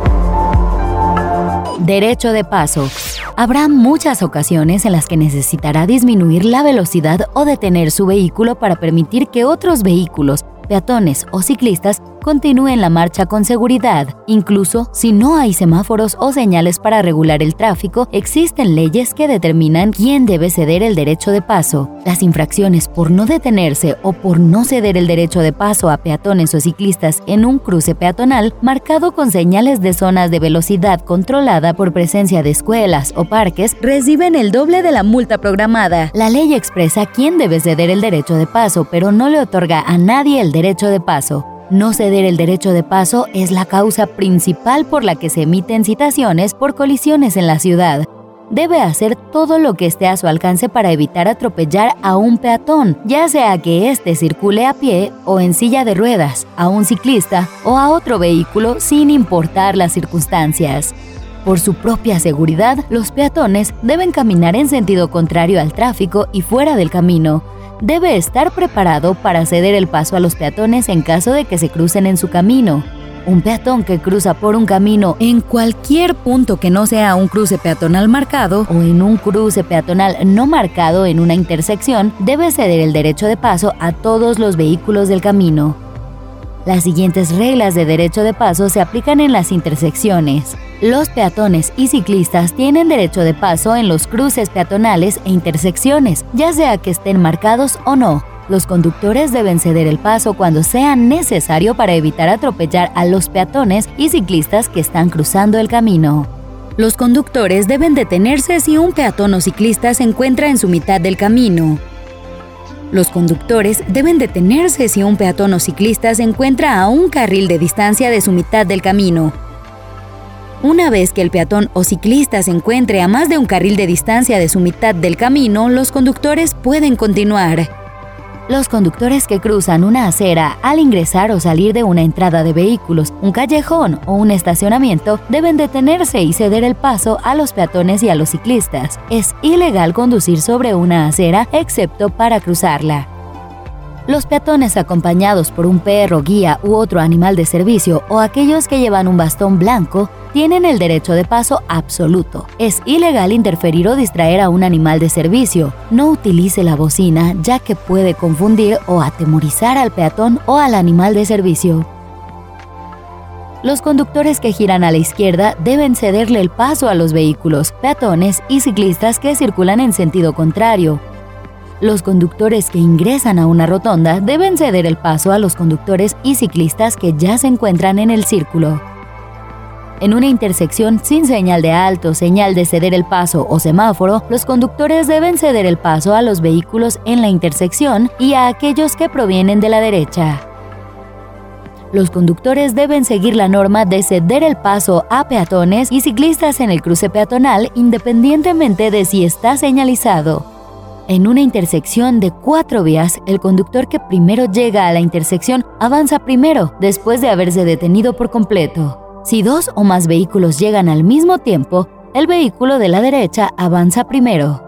S1: Derecho de paso. Habrá muchas ocasiones en las que necesitará disminuir la velocidad o detener su vehículo para permitir que otros vehículos, peatones o ciclistas continúen la marcha con seguridad. Incluso si no hay semáforos o señales para regular el tráfico, existen leyes que determinan quién debe ceder el derecho de paso. Las infracciones por no detenerse o por no ceder el derecho de paso a peatones o ciclistas en un cruce peatonal marcado con señales de zonas de velocidad controlada por presencia de escuelas o parques reciben el doble de la multa programada. La ley expresa quién debe ceder el derecho de paso, pero no le otorga a nadie el derecho de paso. No ceder el derecho de paso es la causa principal por la que se emiten citaciones por colisiones en la ciudad. Debe hacer todo lo que esté a su alcance para evitar atropellar a un peatón, ya sea que éste circule a pie o en silla de ruedas, a un ciclista o a otro vehículo sin importar las circunstancias. Por su propia seguridad, los peatones deben caminar en sentido contrario al tráfico y fuera del camino. Debe estar preparado para ceder el paso a los peatones en caso de que se crucen en su camino. Un peatón que cruza por un camino en cualquier punto que no sea un cruce peatonal marcado o en un cruce peatonal no marcado en una intersección debe ceder el derecho de paso a todos los vehículos del camino. Las siguientes reglas de derecho de paso se aplican en las intersecciones. Los peatones y ciclistas tienen derecho de paso en los cruces peatonales e intersecciones, ya sea que estén marcados o no. Los conductores deben ceder el paso cuando sea necesario para evitar atropellar a los peatones y ciclistas que están cruzando el camino. Los conductores deben detenerse si un peatón o ciclista se encuentra en su mitad del camino. Los conductores deben detenerse si un peatón o ciclista se encuentra a un carril de distancia de su mitad del camino. Una vez que el peatón o ciclista se encuentre a más de un carril de distancia de su mitad del camino, los conductores pueden continuar. Los conductores que cruzan una acera al ingresar o salir de una entrada de vehículos, un callejón o un estacionamiento deben detenerse y ceder el paso a los peatones y a los ciclistas. Es ilegal conducir sobre una acera excepto para cruzarla. Los peatones acompañados por un perro, guía u otro animal de servicio o aquellos que llevan un bastón blanco tienen el derecho de paso absoluto. Es ilegal interferir o distraer a un animal de servicio. No utilice la bocina ya que puede confundir o atemorizar al peatón o al animal de servicio. Los conductores que giran a la izquierda deben cederle el paso a los vehículos, peatones y ciclistas que circulan en sentido contrario. Los conductores que ingresan a una rotonda deben ceder el paso a los conductores y ciclistas que ya se encuentran en el círculo. En una intersección sin señal de alto, señal de ceder el paso o semáforo, los conductores deben ceder el paso a los vehículos en la intersección y a aquellos que provienen de la derecha. Los conductores deben seguir la norma de ceder el paso a peatones y ciclistas en el cruce peatonal independientemente de si está señalizado. En una intersección de cuatro vías, el conductor que primero llega a la intersección avanza primero, después de haberse detenido por completo. Si dos o más vehículos llegan al mismo tiempo, el vehículo de la derecha avanza primero.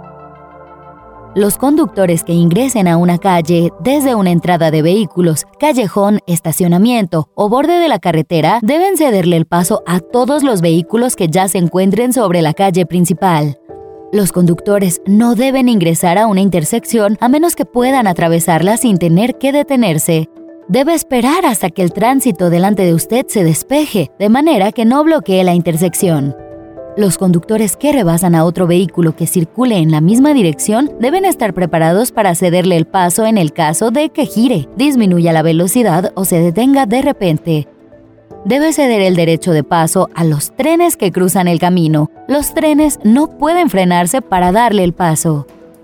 S1: Los conductores que ingresen a una calle desde una entrada de vehículos, callejón, estacionamiento o borde de la carretera deben cederle el paso a todos los vehículos que ya se encuentren sobre la calle principal. Los conductores no deben ingresar a una intersección a menos que puedan atravesarla sin tener que detenerse. Debe esperar hasta que el tránsito delante de usted se despeje, de manera que no bloquee la intersección. Los conductores que rebasan a otro vehículo que circule en la misma dirección deben estar preparados para cederle el paso en el caso de que gire, disminuya la velocidad o se detenga de repente. Debe ceder el derecho de paso a los trenes que cruzan el camino. Los trenes no pueden frenarse para darle el paso.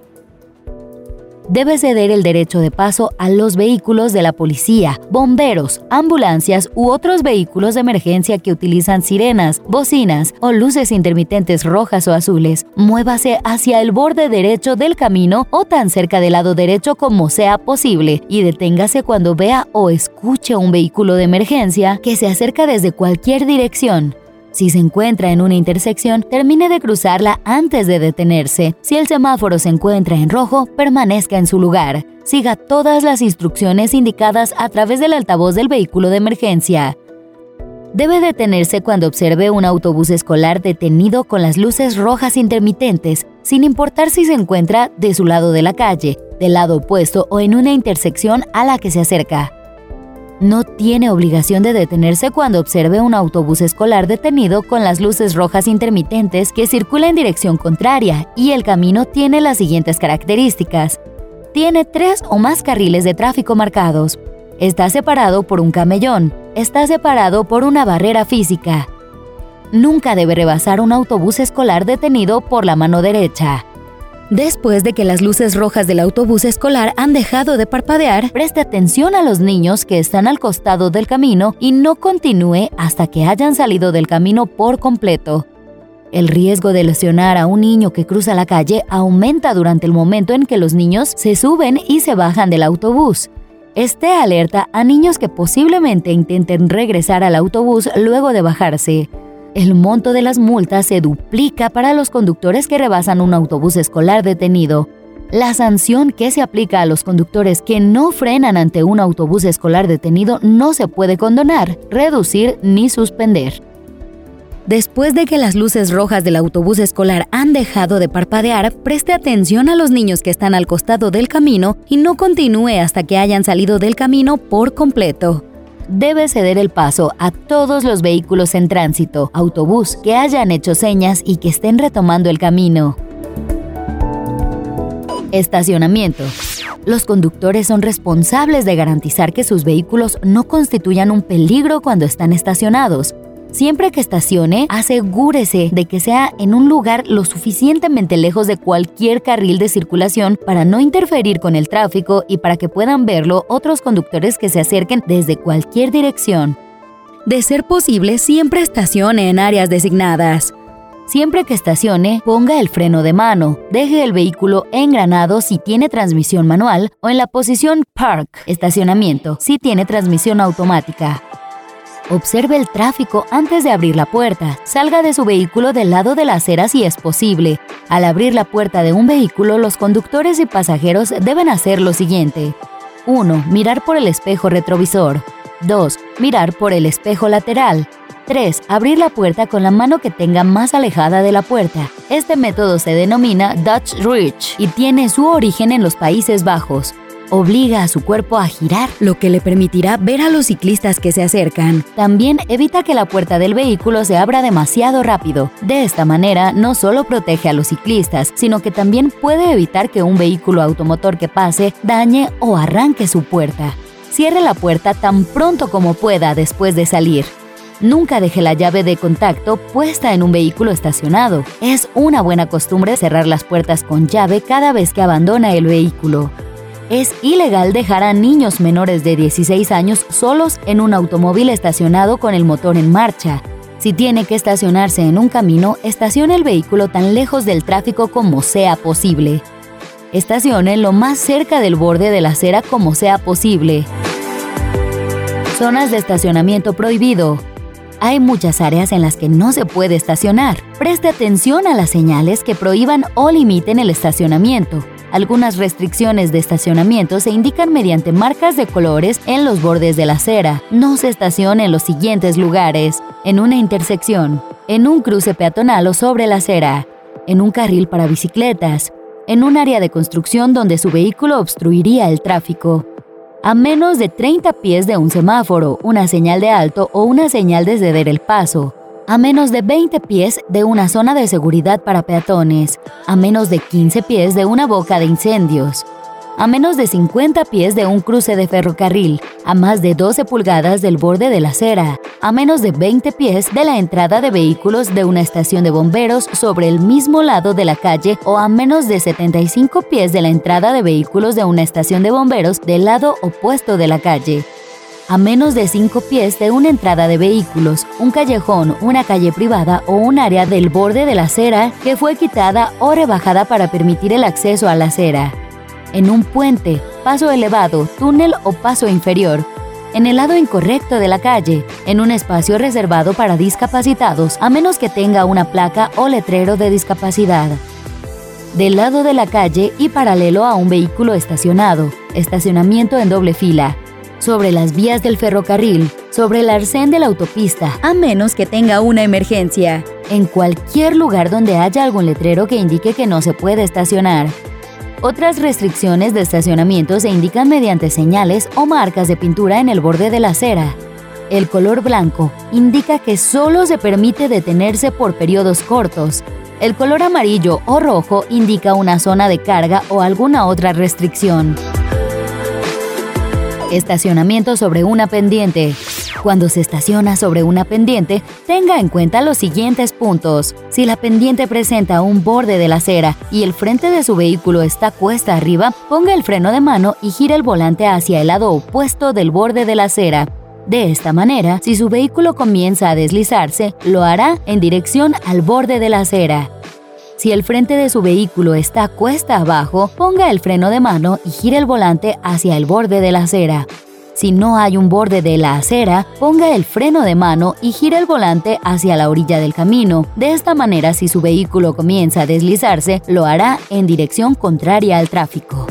S1: Debe ceder el derecho de paso a los vehículos de la policía, bomberos, ambulancias u otros vehículos de emergencia que utilizan sirenas, bocinas o luces intermitentes rojas o azules. Muévase hacia el borde derecho del camino o tan cerca del lado derecho como sea posible y deténgase cuando vea o escuche un vehículo de emergencia que se acerca desde cualquier dirección. Si se encuentra en una intersección, termine de cruzarla antes de detenerse. Si el semáforo se encuentra en rojo, permanezca en su lugar. Siga todas las instrucciones indicadas a través del altavoz del vehículo de emergencia. Debe detenerse cuando observe un autobús escolar detenido con las luces rojas intermitentes, sin importar si se encuentra de su lado de la calle, del lado opuesto o en una intersección a la que se acerca. No tiene obligación de detenerse cuando observe un autobús escolar detenido con las luces rojas intermitentes que circula en dirección contraria y el camino tiene las siguientes características. Tiene tres o más carriles de tráfico marcados. Está separado por un camellón. Está separado por una barrera física. Nunca debe rebasar un autobús escolar detenido por la mano derecha. Después de que las luces rojas del autobús escolar han dejado de parpadear, preste atención a los niños que están al costado del camino y no continúe hasta que hayan salido del camino por completo. El riesgo de lesionar a un niño que cruza la calle aumenta durante el momento en que los niños se suben y se bajan del autobús. Esté alerta a niños que posiblemente intenten regresar al autobús luego de bajarse. El monto de las multas se duplica para los conductores que rebasan un autobús escolar detenido. La sanción que se aplica a los conductores que no frenan ante un autobús escolar detenido no se puede condonar, reducir ni suspender. Después de que las luces rojas del autobús escolar han dejado de parpadear, preste atención a los niños que están al costado del camino y no continúe hasta que hayan salido del camino por completo. Debe ceder el paso a todos los vehículos en tránsito, autobús, que hayan hecho señas y que estén retomando el camino. Estacionamiento. Los conductores son responsables de garantizar que sus vehículos no constituyan un peligro cuando están estacionados. Siempre que estacione, asegúrese de que sea en un lugar lo suficientemente lejos de cualquier carril de circulación para no interferir con el tráfico y para que puedan verlo otros conductores que se acerquen desde cualquier dirección. De ser posible, siempre estacione en áreas designadas. Siempre que estacione, ponga el freno de mano, deje el vehículo engranado si tiene transmisión manual o en la posición Park, estacionamiento, si tiene transmisión automática. Observe el tráfico antes de abrir la puerta. Salga de su vehículo del lado de la acera si es posible. Al abrir la puerta de un vehículo, los conductores y pasajeros deben hacer lo siguiente. uno. Mirar por el espejo retrovisor. dos. Mirar por el espejo lateral. tres. Abrir la puerta con la mano que tenga más alejada de la puerta. Este método se denomina Dutch Reach y tiene su origen en los Países Bajos. Obliga a su cuerpo a girar, lo que le permitirá ver a los ciclistas que se acercan. También evita que la puerta del vehículo se abra demasiado rápido. De esta manera, no solo protege a los ciclistas, sino que también puede evitar que un vehículo automotor que pase dañe o arranque su puerta. Cierre la puerta tan pronto como pueda después de salir. Nunca deje la llave de contacto puesta en un vehículo estacionado. Es una buena costumbre cerrar las puertas con llave cada vez que abandona el vehículo. Es ilegal dejar a niños menores de dieciséis años solos en un automóvil estacionado con el motor en marcha. Si tiene que estacionarse en un camino, estacione el vehículo tan lejos del tráfico como sea posible. Estacione lo más cerca del borde de la acera como sea posible. Zonas de estacionamiento prohibido. Hay muchas áreas en las que no se puede estacionar. Preste atención a las señales que prohíban o limiten el estacionamiento. Algunas restricciones de estacionamiento se indican mediante marcas de colores en los bordes de la acera. No se estacione en los siguientes lugares: en una intersección, en un cruce peatonal o sobre la acera, en un carril para bicicletas, en un área de construcción donde su vehículo obstruiría el tráfico, a menos de treinta pies de un semáforo, una señal de alto o una señal de ceder el paso, a menos de veinte pies de una zona de seguridad para peatones, a menos de quince pies de una boca de incendios, a menos de cincuenta pies de un cruce de ferrocarril, a más de doce pulgadas del borde de la acera, a menos de veinte pies de la entrada de vehículos de una estación de bomberos sobre el mismo lado de la calle o a menos de setenta y cinco pies de la entrada de vehículos de una estación de bomberos del lado opuesto de la calle, a menos de cinco pies de una entrada de vehículos, un callejón, una calle privada o un área del borde de la acera que fue quitada o rebajada para permitir el acceso a la acera, en un puente, paso elevado, túnel o paso inferior, en el lado incorrecto de la calle, en un espacio reservado para discapacitados, a menos que tenga una placa o letrero de discapacidad, del lado de la calle y paralelo a un vehículo estacionado, estacionamiento en doble fila, sobre las vías del ferrocarril, sobre el arcén de la autopista, a menos que tenga una emergencia, en cualquier lugar donde haya algún letrero que indique que no se puede estacionar. Otras restricciones de estacionamiento se indican mediante señales o marcas de pintura en el borde de la acera. El color blanco indica que solo se permite detenerse por periodos cortos. El color amarillo o rojo indica una zona de carga o alguna otra restricción. Estacionamiento sobre una pendiente. Cuando se estaciona sobre una pendiente, tenga en cuenta los siguientes puntos. Si la pendiente presenta un borde de la acera y el frente de su vehículo está cuesta arriba, ponga el freno de mano y gire el volante hacia el lado opuesto del borde de la acera. De esta manera, si su vehículo comienza a deslizarse, lo hará en dirección al borde de la acera. Si el frente de su vehículo está cuesta abajo, ponga el freno de mano y gire el volante hacia el borde de la acera. Si no hay un borde de la acera, ponga el freno de mano y gire el volante hacia la orilla del camino. De esta manera, si su vehículo comienza a deslizarse, lo hará en dirección contraria al tráfico.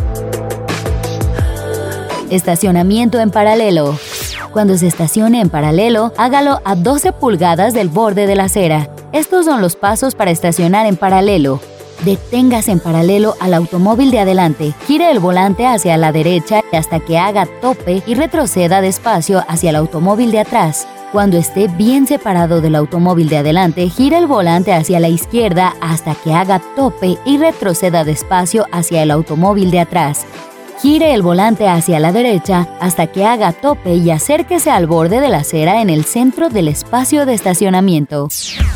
S1: Estacionamiento en paralelo. Cuando se estacione en paralelo, hágalo a doce pulgadas del borde de la acera. Estos son los pasos para estacionar en paralelo. Deténgase en paralelo al automóvil de adelante, gire el volante hacia la derecha hasta que haga tope y retroceda despacio hacia el automóvil de atrás. Cuando esté bien separado del automóvil de adelante, gire el volante hacia la izquierda hasta que haga tope y retroceda despacio hacia el automóvil de atrás. Gire el volante hacia la derecha hasta que haga tope y acérquese al borde de la acera en el centro del espacio de estacionamiento.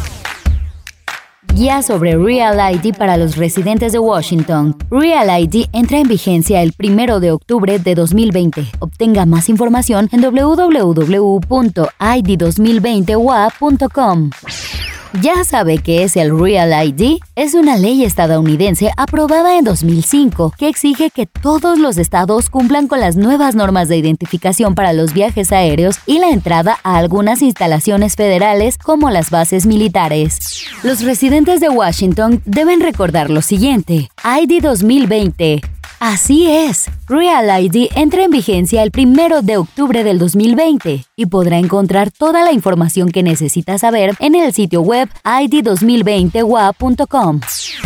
S1: Guía sobre Real I D para los residentes de Washington. Real I D entra en vigencia el primero de octubre de dos mil veinte. Obtenga más información en w w w punto i d dos mil veinte w a punto com. ¿Ya sabe qué es el Real I D? Es una ley estadounidense aprobada en dos mil cinco que exige que todos los estados cumplan con las nuevas normas de identificación para los viajes aéreos y la entrada a algunas instalaciones federales como las bases militares. Los residentes de Washington deben recordar lo siguiente: I D dos mil veinte. Así es, Real I D entra en vigencia el primero de octubre del dos mil veinte y podrá encontrar toda la información que necesita saber en el sitio web i d dos mil veinte w a punto com.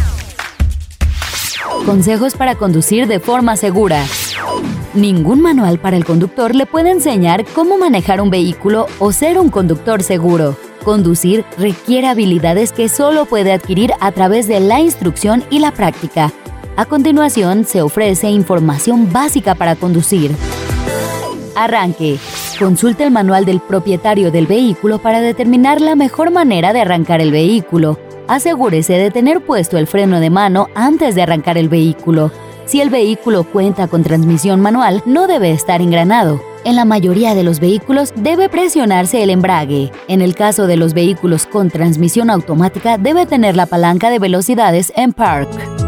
S1: Consejos para conducir de forma segura. Ningún manual para el conductor le puede enseñar cómo manejar un vehículo o ser un conductor seguro. Conducir requiere habilidades que solo puede adquirir a través de la instrucción y la práctica. A continuación, se ofrece información básica para conducir. Arranque. Consulte el manual del propietario del vehículo para determinar la mejor manera de arrancar el vehículo. Asegúrese de tener puesto el freno de mano antes de arrancar el vehículo. Si el vehículo cuenta con transmisión manual, no debe estar engranado. En la mayoría de los vehículos debe presionarse el embrague. En el caso de los vehículos con transmisión automática, debe tener la palanca de velocidades en park.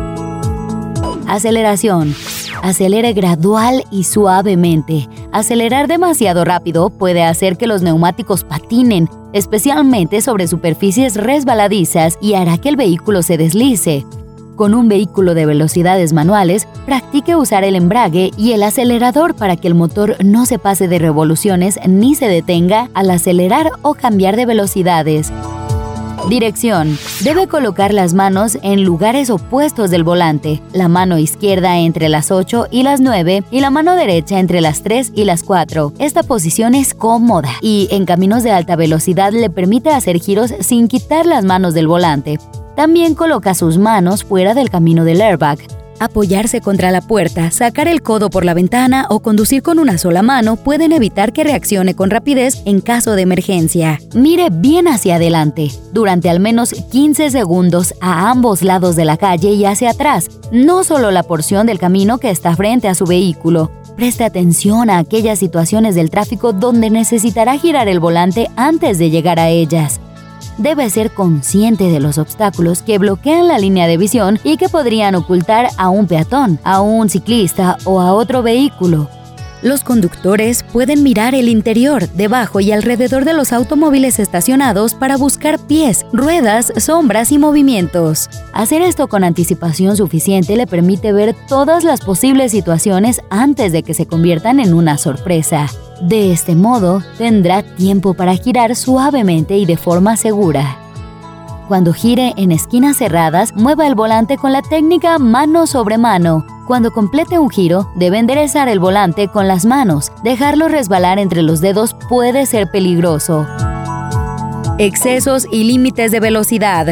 S1: Aceleración. Acelere gradual y suavemente. Acelerar demasiado rápido puede hacer que los neumáticos patinen, especialmente sobre superficies resbaladizas, y hará que el vehículo se deslice. Con un vehículo de velocidades manuales, practique usar el embrague y el acelerador para que el motor no se pase de revoluciones ni se detenga al acelerar o cambiar de velocidades. Dirección. Debe colocar las manos en lugares opuestos del volante, la mano izquierda entre las ocho y las nueve y la mano derecha entre las tres y las cuatro. Esta posición es cómoda y en caminos de alta velocidad le permite hacer giros sin quitar las manos del volante. También coloca sus manos fuera del camino del airbag. Apoyarse contra la puerta, sacar el codo por la ventana o conducir con una sola mano pueden evitar que reaccione con rapidez en caso de emergencia. Mire bien hacia adelante, durante al menos quince segundos a ambos lados de la calle y hacia atrás, no solo la porción del camino que está frente a su vehículo. Preste atención a aquellas situaciones del tráfico donde necesitará girar el volante antes de llegar a ellas. Debe ser consciente de los obstáculos que bloquean la línea de visión y que podrían ocultar a un peatón, a un ciclista o a otro vehículo. Los conductores pueden mirar el interior, debajo y alrededor de los automóviles estacionados para buscar pies, ruedas, sombras y movimientos. Hacer esto con anticipación suficiente le permite ver todas las posibles situaciones antes de que se conviertan en una sorpresa. De este modo, tendrá tiempo para girar suavemente y de forma segura. Cuando gire en esquinas cerradas, mueva el volante con la técnica mano sobre mano. Cuando complete un giro, debe enderezar el volante con las manos. Dejarlo resbalar entre los dedos puede ser peligroso. Excesos y límites de velocidad.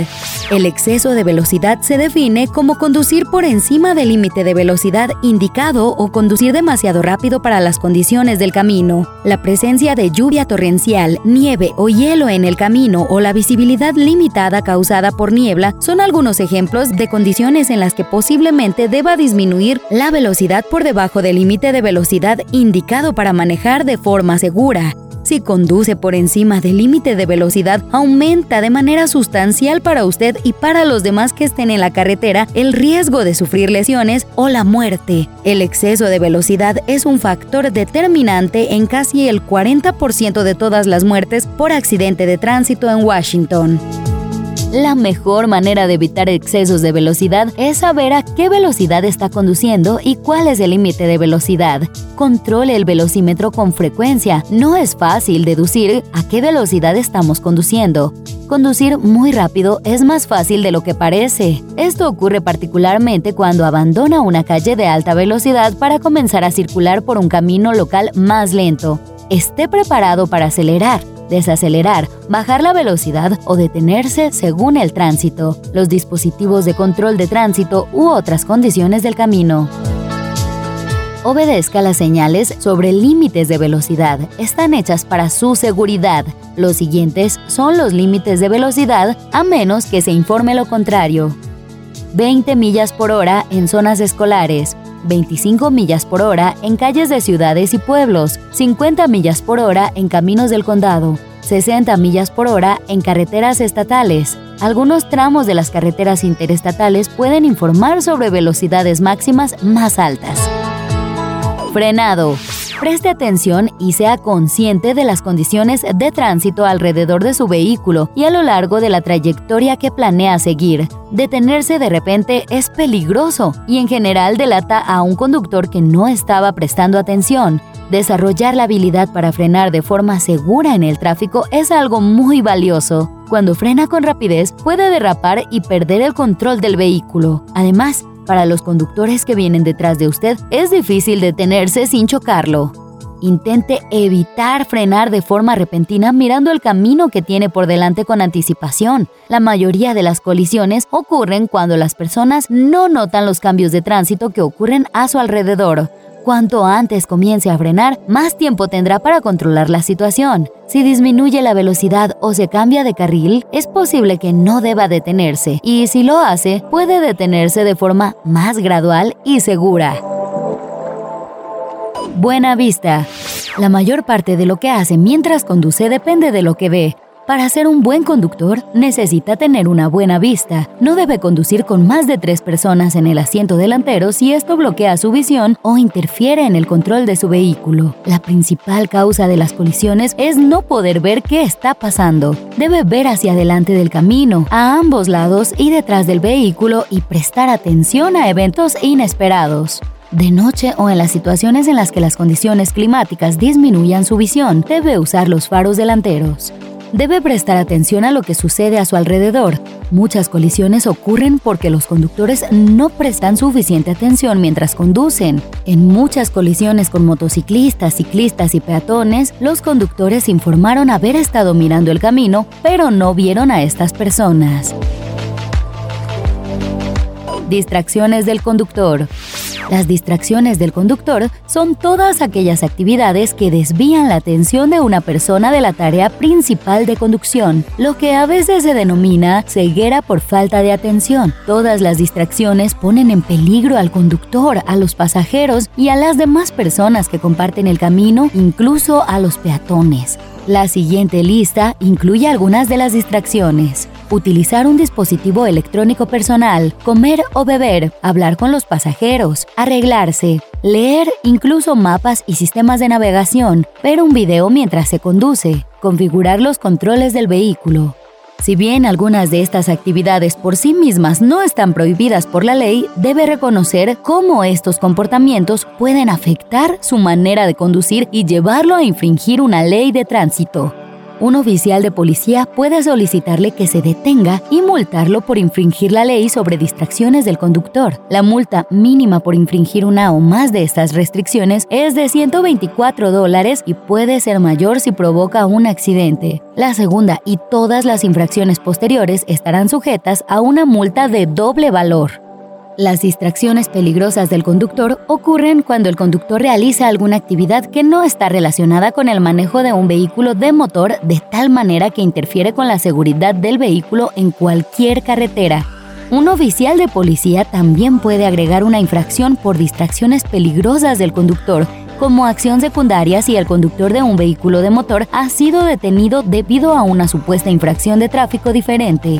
S1: El exceso de velocidad se define como conducir por encima del límite de velocidad indicado o conducir demasiado rápido para las condiciones del camino. La presencia de lluvia torrencial, nieve o hielo en el camino o la visibilidad limitada causada por niebla son algunos ejemplos de condiciones en las que posiblemente deba disminuir la velocidad por debajo del límite de velocidad indicado para manejar de forma segura. Si conduce por encima del límite de velocidad, aumenta de manera sustancial para usted y para los demás que estén en la carretera el riesgo de sufrir lesiones o la muerte. El exceso de velocidad es un factor determinante en casi el cuarenta por ciento de todas las muertes por accidente de tránsito en Washington. La mejor manera de evitar excesos de velocidad es saber a qué velocidad está conduciendo y cuál es el límite de velocidad. Controle el velocímetro con frecuencia. No es fácil deducir a qué velocidad estamos conduciendo. Conducir muy rápido es más fácil de lo que parece. Esto ocurre particularmente cuando abandona una calle de alta velocidad para comenzar a circular por un camino local más lento. Esté preparado para acelerar, desacelerar, bajar la velocidad o detenerse según el tránsito, los dispositivos de control de tránsito u otras condiciones del camino. Obedezca las señales sobre límites de velocidad. Están hechas para su seguridad. Los siguientes son los límites de velocidad a menos que se informe lo contrario. veinte millas por hora en zonas escolares. veinticinco millas por hora en calles de ciudades y pueblos, cincuenta millas por hora en caminos del condado, sesenta millas por hora en carreteras estatales. Algunos tramos de las carreteras interestatales pueden informar sobre velocidades máximas más altas. Frenado. Preste atención y sea consciente de las condiciones de tránsito alrededor de su vehículo y a lo largo de la trayectoria que planea seguir. Detenerse de repente es peligroso y en general delata a un conductor que no estaba prestando atención. Desarrollar la habilidad para frenar de forma segura en el tráfico es algo muy valioso. Cuando frena con rapidez, puede derrapar y perder el control del vehículo. Además, para los conductores que vienen detrás de usted, es difícil detenerse sin chocarlo. Intente evitar frenar de forma repentina mirando el camino que tiene por delante con anticipación. La mayoría de las colisiones ocurren cuando las personas no notan los cambios de tránsito que ocurren a su alrededor. Cuanto antes comience a frenar, más tiempo tendrá para controlar la situación. Si disminuye la velocidad o se cambia de carril, es posible que no deba detenerse, y si lo hace, puede detenerse de forma más gradual y segura. Buena vista. La mayor parte de lo que hace mientras conduce depende de lo que ve. Para ser un buen conductor, necesita tener una buena vista. No debe conducir con más de tres personas en el asiento delantero si esto bloquea su visión o interfiere en el control de su vehículo. La principal causa de las colisiones es no poder ver qué está pasando. Debe ver hacia adelante del camino, a ambos lados y detrás del vehículo y prestar atención a eventos inesperados. De noche o en las situaciones en las que las condiciones climáticas disminuyan su visión, debe usar los faros delanteros. Debe prestar atención a lo que sucede a su alrededor. Muchas colisiones ocurren porque los conductores no prestan suficiente atención mientras conducen. En muchas colisiones con motociclistas, ciclistas y peatones, los conductores informaron haber estado mirando el camino, pero no vieron a estas personas. Distracciones del conductor. Las distracciones del conductor son todas aquellas actividades que desvían la atención de una persona de la tarea principal de conducción, lo que a veces se denomina ceguera por falta de atención. Todas las distracciones ponen en peligro al conductor, a los pasajeros y a las demás personas que comparten el camino, incluso a los peatones. La siguiente lista incluye algunas de las distracciones. Utilizar un dispositivo electrónico personal, comer o beber, hablar con los pasajeros, arreglarse, leer incluso mapas y sistemas de navegación, ver un video mientras se conduce, configurar los controles del vehículo. Si bien algunas de estas actividades por sí mismas no están prohibidas por la ley, debe reconocer cómo estos comportamientos pueden afectar su manera de conducir y llevarlo a infringir una ley de tránsito. Un oficial de policía puede solicitarle que se detenga y multarlo por infringir la ley sobre distracciones del conductor. La multa mínima por infringir una o más de estas restricciones es de ciento veinticuatro dólares y puede ser mayor si provoca un accidente. La segunda y todas las infracciones posteriores estarán sujetas a una multa de doble valor. Las distracciones peligrosas del conductor ocurren cuando el conductor realiza alguna actividad que no está relacionada con el manejo de un vehículo de motor de tal manera que interfiere con la seguridad del vehículo en cualquier carretera. Un oficial de policía también puede agregar una infracción por distracciones peligrosas del conductor, como acción secundaria si el conductor de un vehículo de motor ha sido detenido debido a una supuesta infracción de tráfico diferente.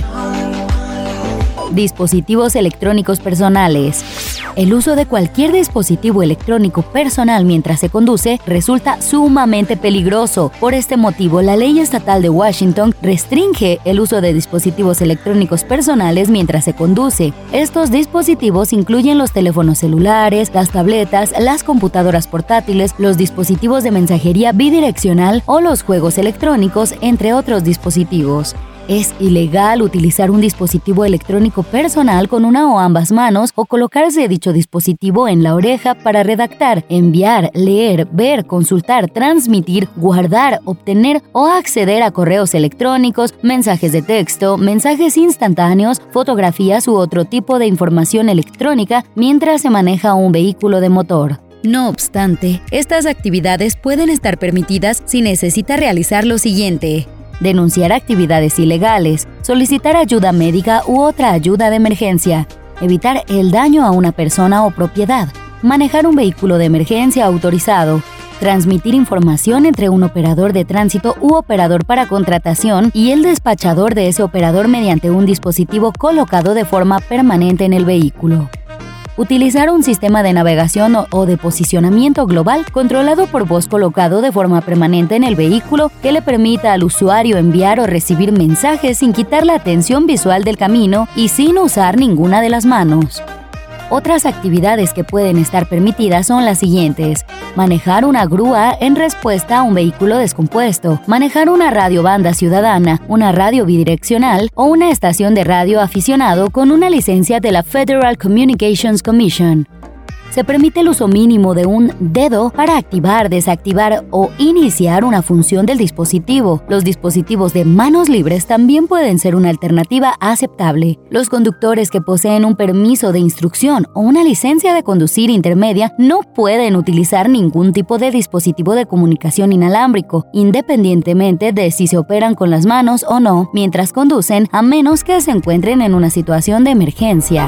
S1: Dispositivos electrónicos personales. El uso de cualquier dispositivo electrónico personal mientras se conduce resulta sumamente peligroso. Por este motivo, la ley estatal de Washington restringe el uso de dispositivos electrónicos personales mientras se conduce. Estos dispositivos incluyen los teléfonos celulares, las tabletas, las computadoras portátiles, los dispositivos de mensajería bidireccional o los juegos electrónicos, entre otros dispositivos. Es ilegal utilizar un dispositivo electrónico personal con una o ambas manos o colocarse dicho dispositivo en la oreja para redactar, enviar, leer, ver, consultar, transmitir, guardar, obtener o acceder a correos electrónicos, mensajes de texto, mensajes instantáneos, fotografías u otro tipo de información electrónica mientras se maneja un vehículo de motor. No obstante, estas actividades pueden estar permitidas si necesita realizar lo siguiente: denunciar actividades ilegales, solicitar ayuda médica u otra ayuda de emergencia, evitar el daño a una persona o propiedad, manejar un vehículo de emergencia autorizado, transmitir información entre un operador de tránsito u operador para contratación y el despachador de ese operador mediante un dispositivo colocado de forma permanente en el vehículo. Utilizar un sistema de navegación o de posicionamiento global controlado por voz colocado de forma permanente en el vehículo que le permita al usuario enviar o recibir mensajes sin quitar la atención visual del camino y sin usar ninguna de las manos. Otras actividades que pueden estar permitidas son las siguientes: manejar una grúa en respuesta a un vehículo descompuesto, manejar una radiobanda ciudadana, una radio bidireccional o una estación de radio aficionado con una licencia de la Federal Communications Commission. Se permite el uso mínimo de un dedo para activar, desactivar o iniciar una función del dispositivo. Los dispositivos de manos libres también pueden ser una alternativa aceptable. Los conductores que poseen un permiso de instrucción o una licencia de conducir intermedia no pueden utilizar ningún tipo de dispositivo de comunicación inalámbrico, independientemente de si se operan con las manos o no, mientras conducen, a menos que se encuentren en una situación de emergencia.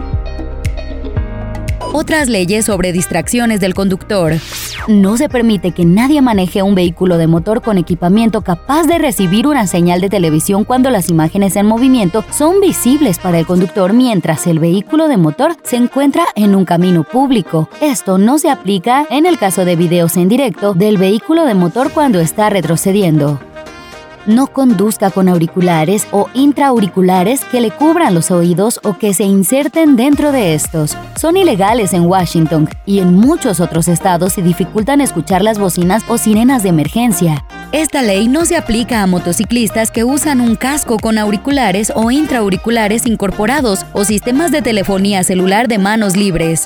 S1: Otras leyes sobre distracciones del conductor. No se permite que nadie maneje un vehículo de motor con equipamiento capaz de recibir una señal de televisión cuando las imágenes en movimiento son visibles para el conductor mientras el vehículo de motor se encuentra en un camino público. Esto no se aplica en el caso de videos en directo del vehículo de motor cuando está retrocediendo. No conduzca con auriculares o intraauriculares que le cubran los oídos o que se inserten dentro de estos. Son ilegales en Washington y en muchos otros estados y dificultan escuchar las bocinas o sirenas de emergencia. Esta ley no se aplica a motociclistas que usan un casco con auriculares o intraauriculares incorporados o sistemas de telefonía celular de manos libres.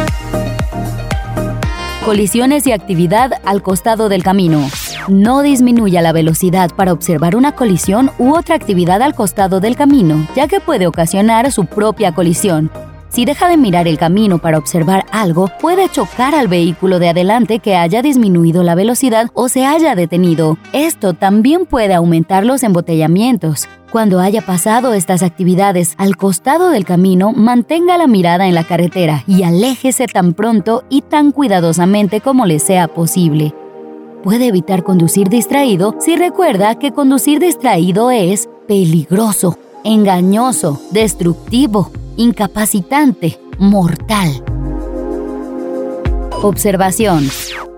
S1: Colisiones y actividad al costado del camino. No disminuya la velocidad para observar una colisión u otra actividad al costado del camino, ya que puede ocasionar su propia colisión. Si deja de mirar el camino para observar algo, puede chocar al vehículo de adelante que haya disminuido la velocidad o se haya detenido. Esto también puede aumentar los embotellamientos. Cuando haya pasado estas actividades al costado del camino, mantenga la mirada en la carretera y aléjese tan pronto y tan cuidadosamente como le sea posible. Puede evitar conducir distraído si recuerda que conducir distraído es peligroso, engañoso, destructivo, incapacitante, mortal. Observación.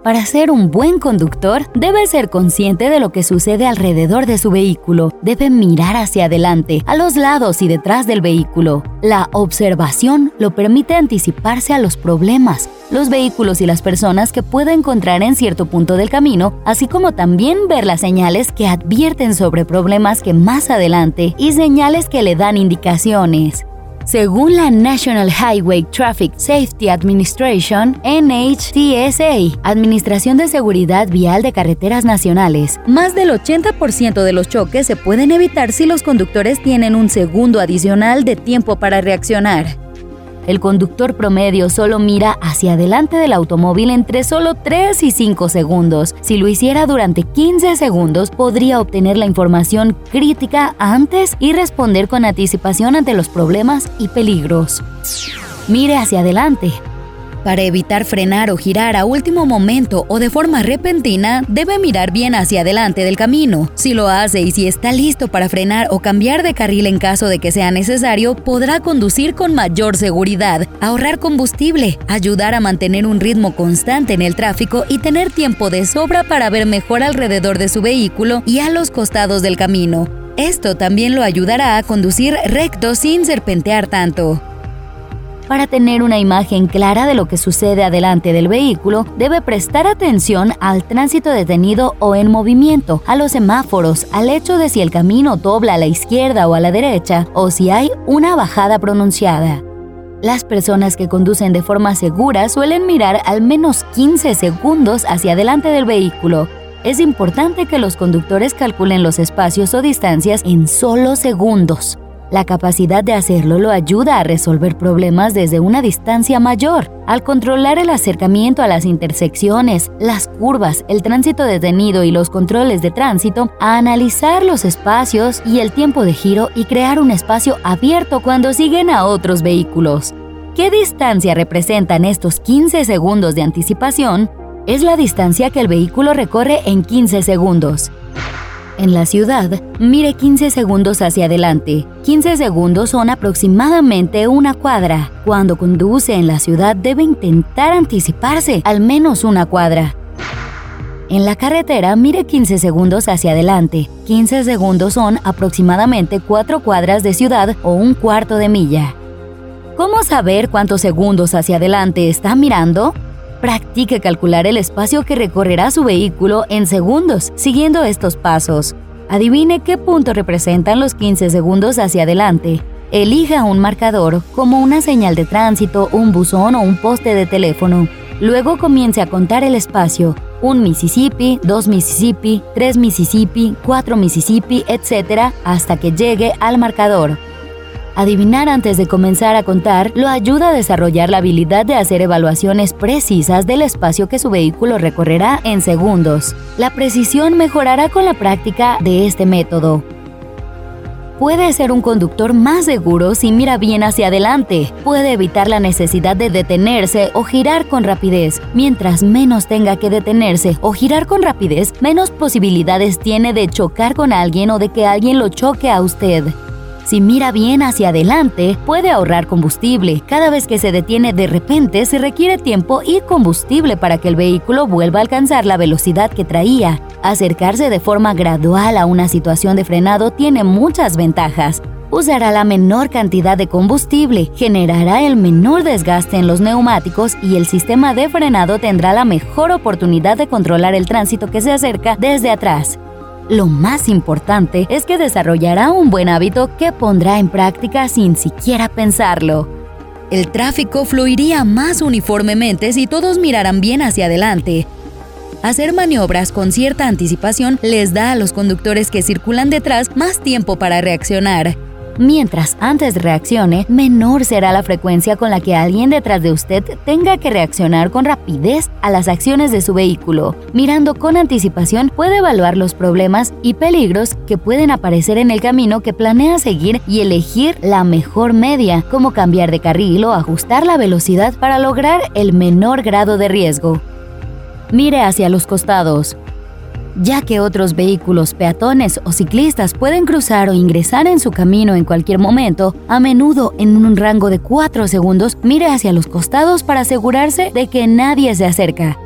S1: Para ser un buen conductor, debe ser consciente de lo que sucede alrededor de su vehículo. Debe mirar hacia adelante, a los lados y detrás del vehículo. La observación lo permite anticiparse a los problemas, los vehículos y las personas que pueda encontrar en cierto punto del camino, así como también ver las señales que advierten sobre problemas que más adelante y señales que le dan indicaciones. Según la National Highway Traffic Safety Administration, N H T S A, Administración de Seguridad Vial de Carreteras Nacionales, más del ochenta por ciento de los choques se pueden evitar si los conductores tienen un segundo adicional de tiempo para reaccionar. El conductor promedio solo mira hacia adelante del automóvil entre solo tres y cinco segundos. Si lo hiciera durante quince segundos, podría obtener la información crítica antes y responder con anticipación ante los problemas y peligros. Mire hacia adelante. Para evitar frenar o girar a último momento o de forma repentina, debe mirar bien hacia adelante del camino. Si lo hace y si está listo para frenar o cambiar de carril en caso de que sea necesario, podrá conducir con mayor seguridad, ahorrar combustible, ayudar a mantener un ritmo constante en el tráfico y tener tiempo de sobra para ver mejor alrededor de su vehículo y a los costados del camino. Esto también lo ayudará a conducir recto sin serpentear tanto. Para tener una imagen clara de lo que sucede adelante del vehículo, debe prestar atención al tránsito detenido o en movimiento, a los semáforos, al hecho de si el camino dobla a la izquierda o a la derecha, o si hay una bajada pronunciada. Las personas que conducen de forma segura suelen mirar al menos quince segundos hacia adelante del vehículo. Es importante que los conductores calculen los espacios o distancias en solo segundos. La capacidad de hacerlo lo ayuda a resolver problemas desde una distancia mayor, al controlar el acercamiento a las intersecciones, las curvas, el tránsito detenido y los controles de tránsito, a analizar los espacios y el tiempo de giro y crear un espacio abierto cuando siguen a otros vehículos. ¿Qué distancia representan estos quince segundos de anticipación? Es la distancia que el vehículo recorre en quince segundos. En la ciudad, mire quince segundos hacia adelante. quince segundos son aproximadamente una cuadra. Cuando conduce en la ciudad debe intentar anticiparse al menos una cuadra. En la carretera, mire quince segundos hacia adelante. quince segundos son aproximadamente cuatro cuadras de ciudad o un cuarto de milla. ¿Cómo saber cuántos segundos hacia adelante está mirando? Practique calcular el espacio que recorrerá su vehículo en segundos, siguiendo estos pasos. Adivine qué punto representan los quince segundos hacia adelante. Elija un marcador, como una señal de tránsito, un buzón o un poste de teléfono. Luego comience a contar el espacio. Un Mississippi, dos Mississippi, tres Mississippi, cuatro Mississippi, etcétera, hasta que llegue al marcador. Adivinar antes de comenzar a contar lo ayuda a desarrollar la habilidad de hacer evaluaciones precisas del espacio que su vehículo recorrerá en segundos. La precisión mejorará con la práctica de este método. Puede ser un conductor más seguro si mira bien hacia adelante. Puede evitar la necesidad de detenerse o girar con rapidez. Mientras menos tenga que detenerse o girar con rapidez, menos posibilidades tiene de chocar con alguien o de que alguien lo choque a usted. Si mira bien hacia adelante, puede ahorrar combustible. Cada vez que se detiene de repente, se requiere tiempo y combustible para que el vehículo vuelva a alcanzar la velocidad que traía. Acercarse de forma gradual a una situación de frenado tiene muchas ventajas. Usará la menor cantidad de combustible, generará el menor desgaste en los neumáticos y el sistema de frenado tendrá la mejor oportunidad de controlar el tránsito que se acerca desde atrás. Lo más importante es que desarrollará un buen hábito que pondrá en práctica sin siquiera pensarlo. El tráfico fluiría más uniformemente si todos miraran bien hacia adelante. Hacer maniobras con cierta anticipación les da a los conductores que circulan detrás más tiempo para reaccionar. Mientras antes reaccione, menor será la frecuencia con la que alguien detrás de usted tenga que reaccionar con rapidez a las acciones de su vehículo. Mirando con anticipación, puede evaluar los problemas y peligros que pueden aparecer en el camino que planea seguir y elegir la mejor media, como cambiar de carril o ajustar la velocidad para lograr el menor grado de riesgo. Mire hacia los costados. Ya que otros vehículos, peatones o ciclistas pueden cruzar o ingresar en su camino en cualquier momento, a menudo en un rango de cuatro segundos, mire hacia los costados para asegurarse de que nadie se acerca.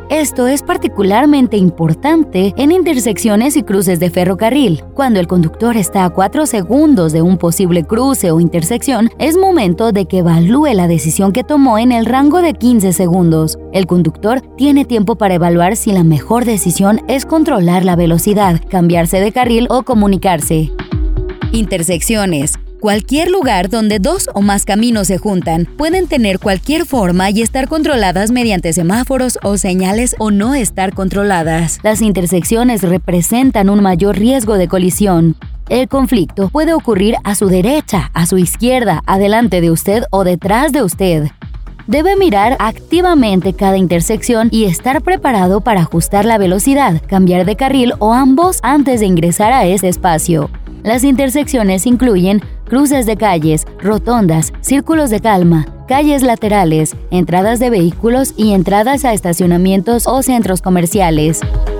S1: Esto es particularmente importante en intersecciones y cruces de ferrocarril. Cuando el conductor está a cuatro segundos de un posible cruce o intersección, es momento de que evalúe la decisión que tomó en el rango de quince segundos. El conductor tiene tiempo para evaluar si la mejor decisión es controlar la velocidad, cambiarse de carril o comunicarse. Intersecciones. Cualquier lugar donde dos o más caminos se juntan pueden tener cualquier forma y estar controladas mediante semáforos o señales o no estar controladas. Las intersecciones representan un mayor riesgo de colisión. El conflicto puede ocurrir a su derecha, a su izquierda, adelante de usted o detrás de usted. Debe mirar activamente cada intersección y estar preparado para ajustar la velocidad, cambiar de carril o ambos antes de ingresar a ese espacio. Las intersecciones incluyen cruces de calles, rotondas, círculos de calma, calles laterales, entradas de vehículos y entradas a estacionamientos o centros comerciales.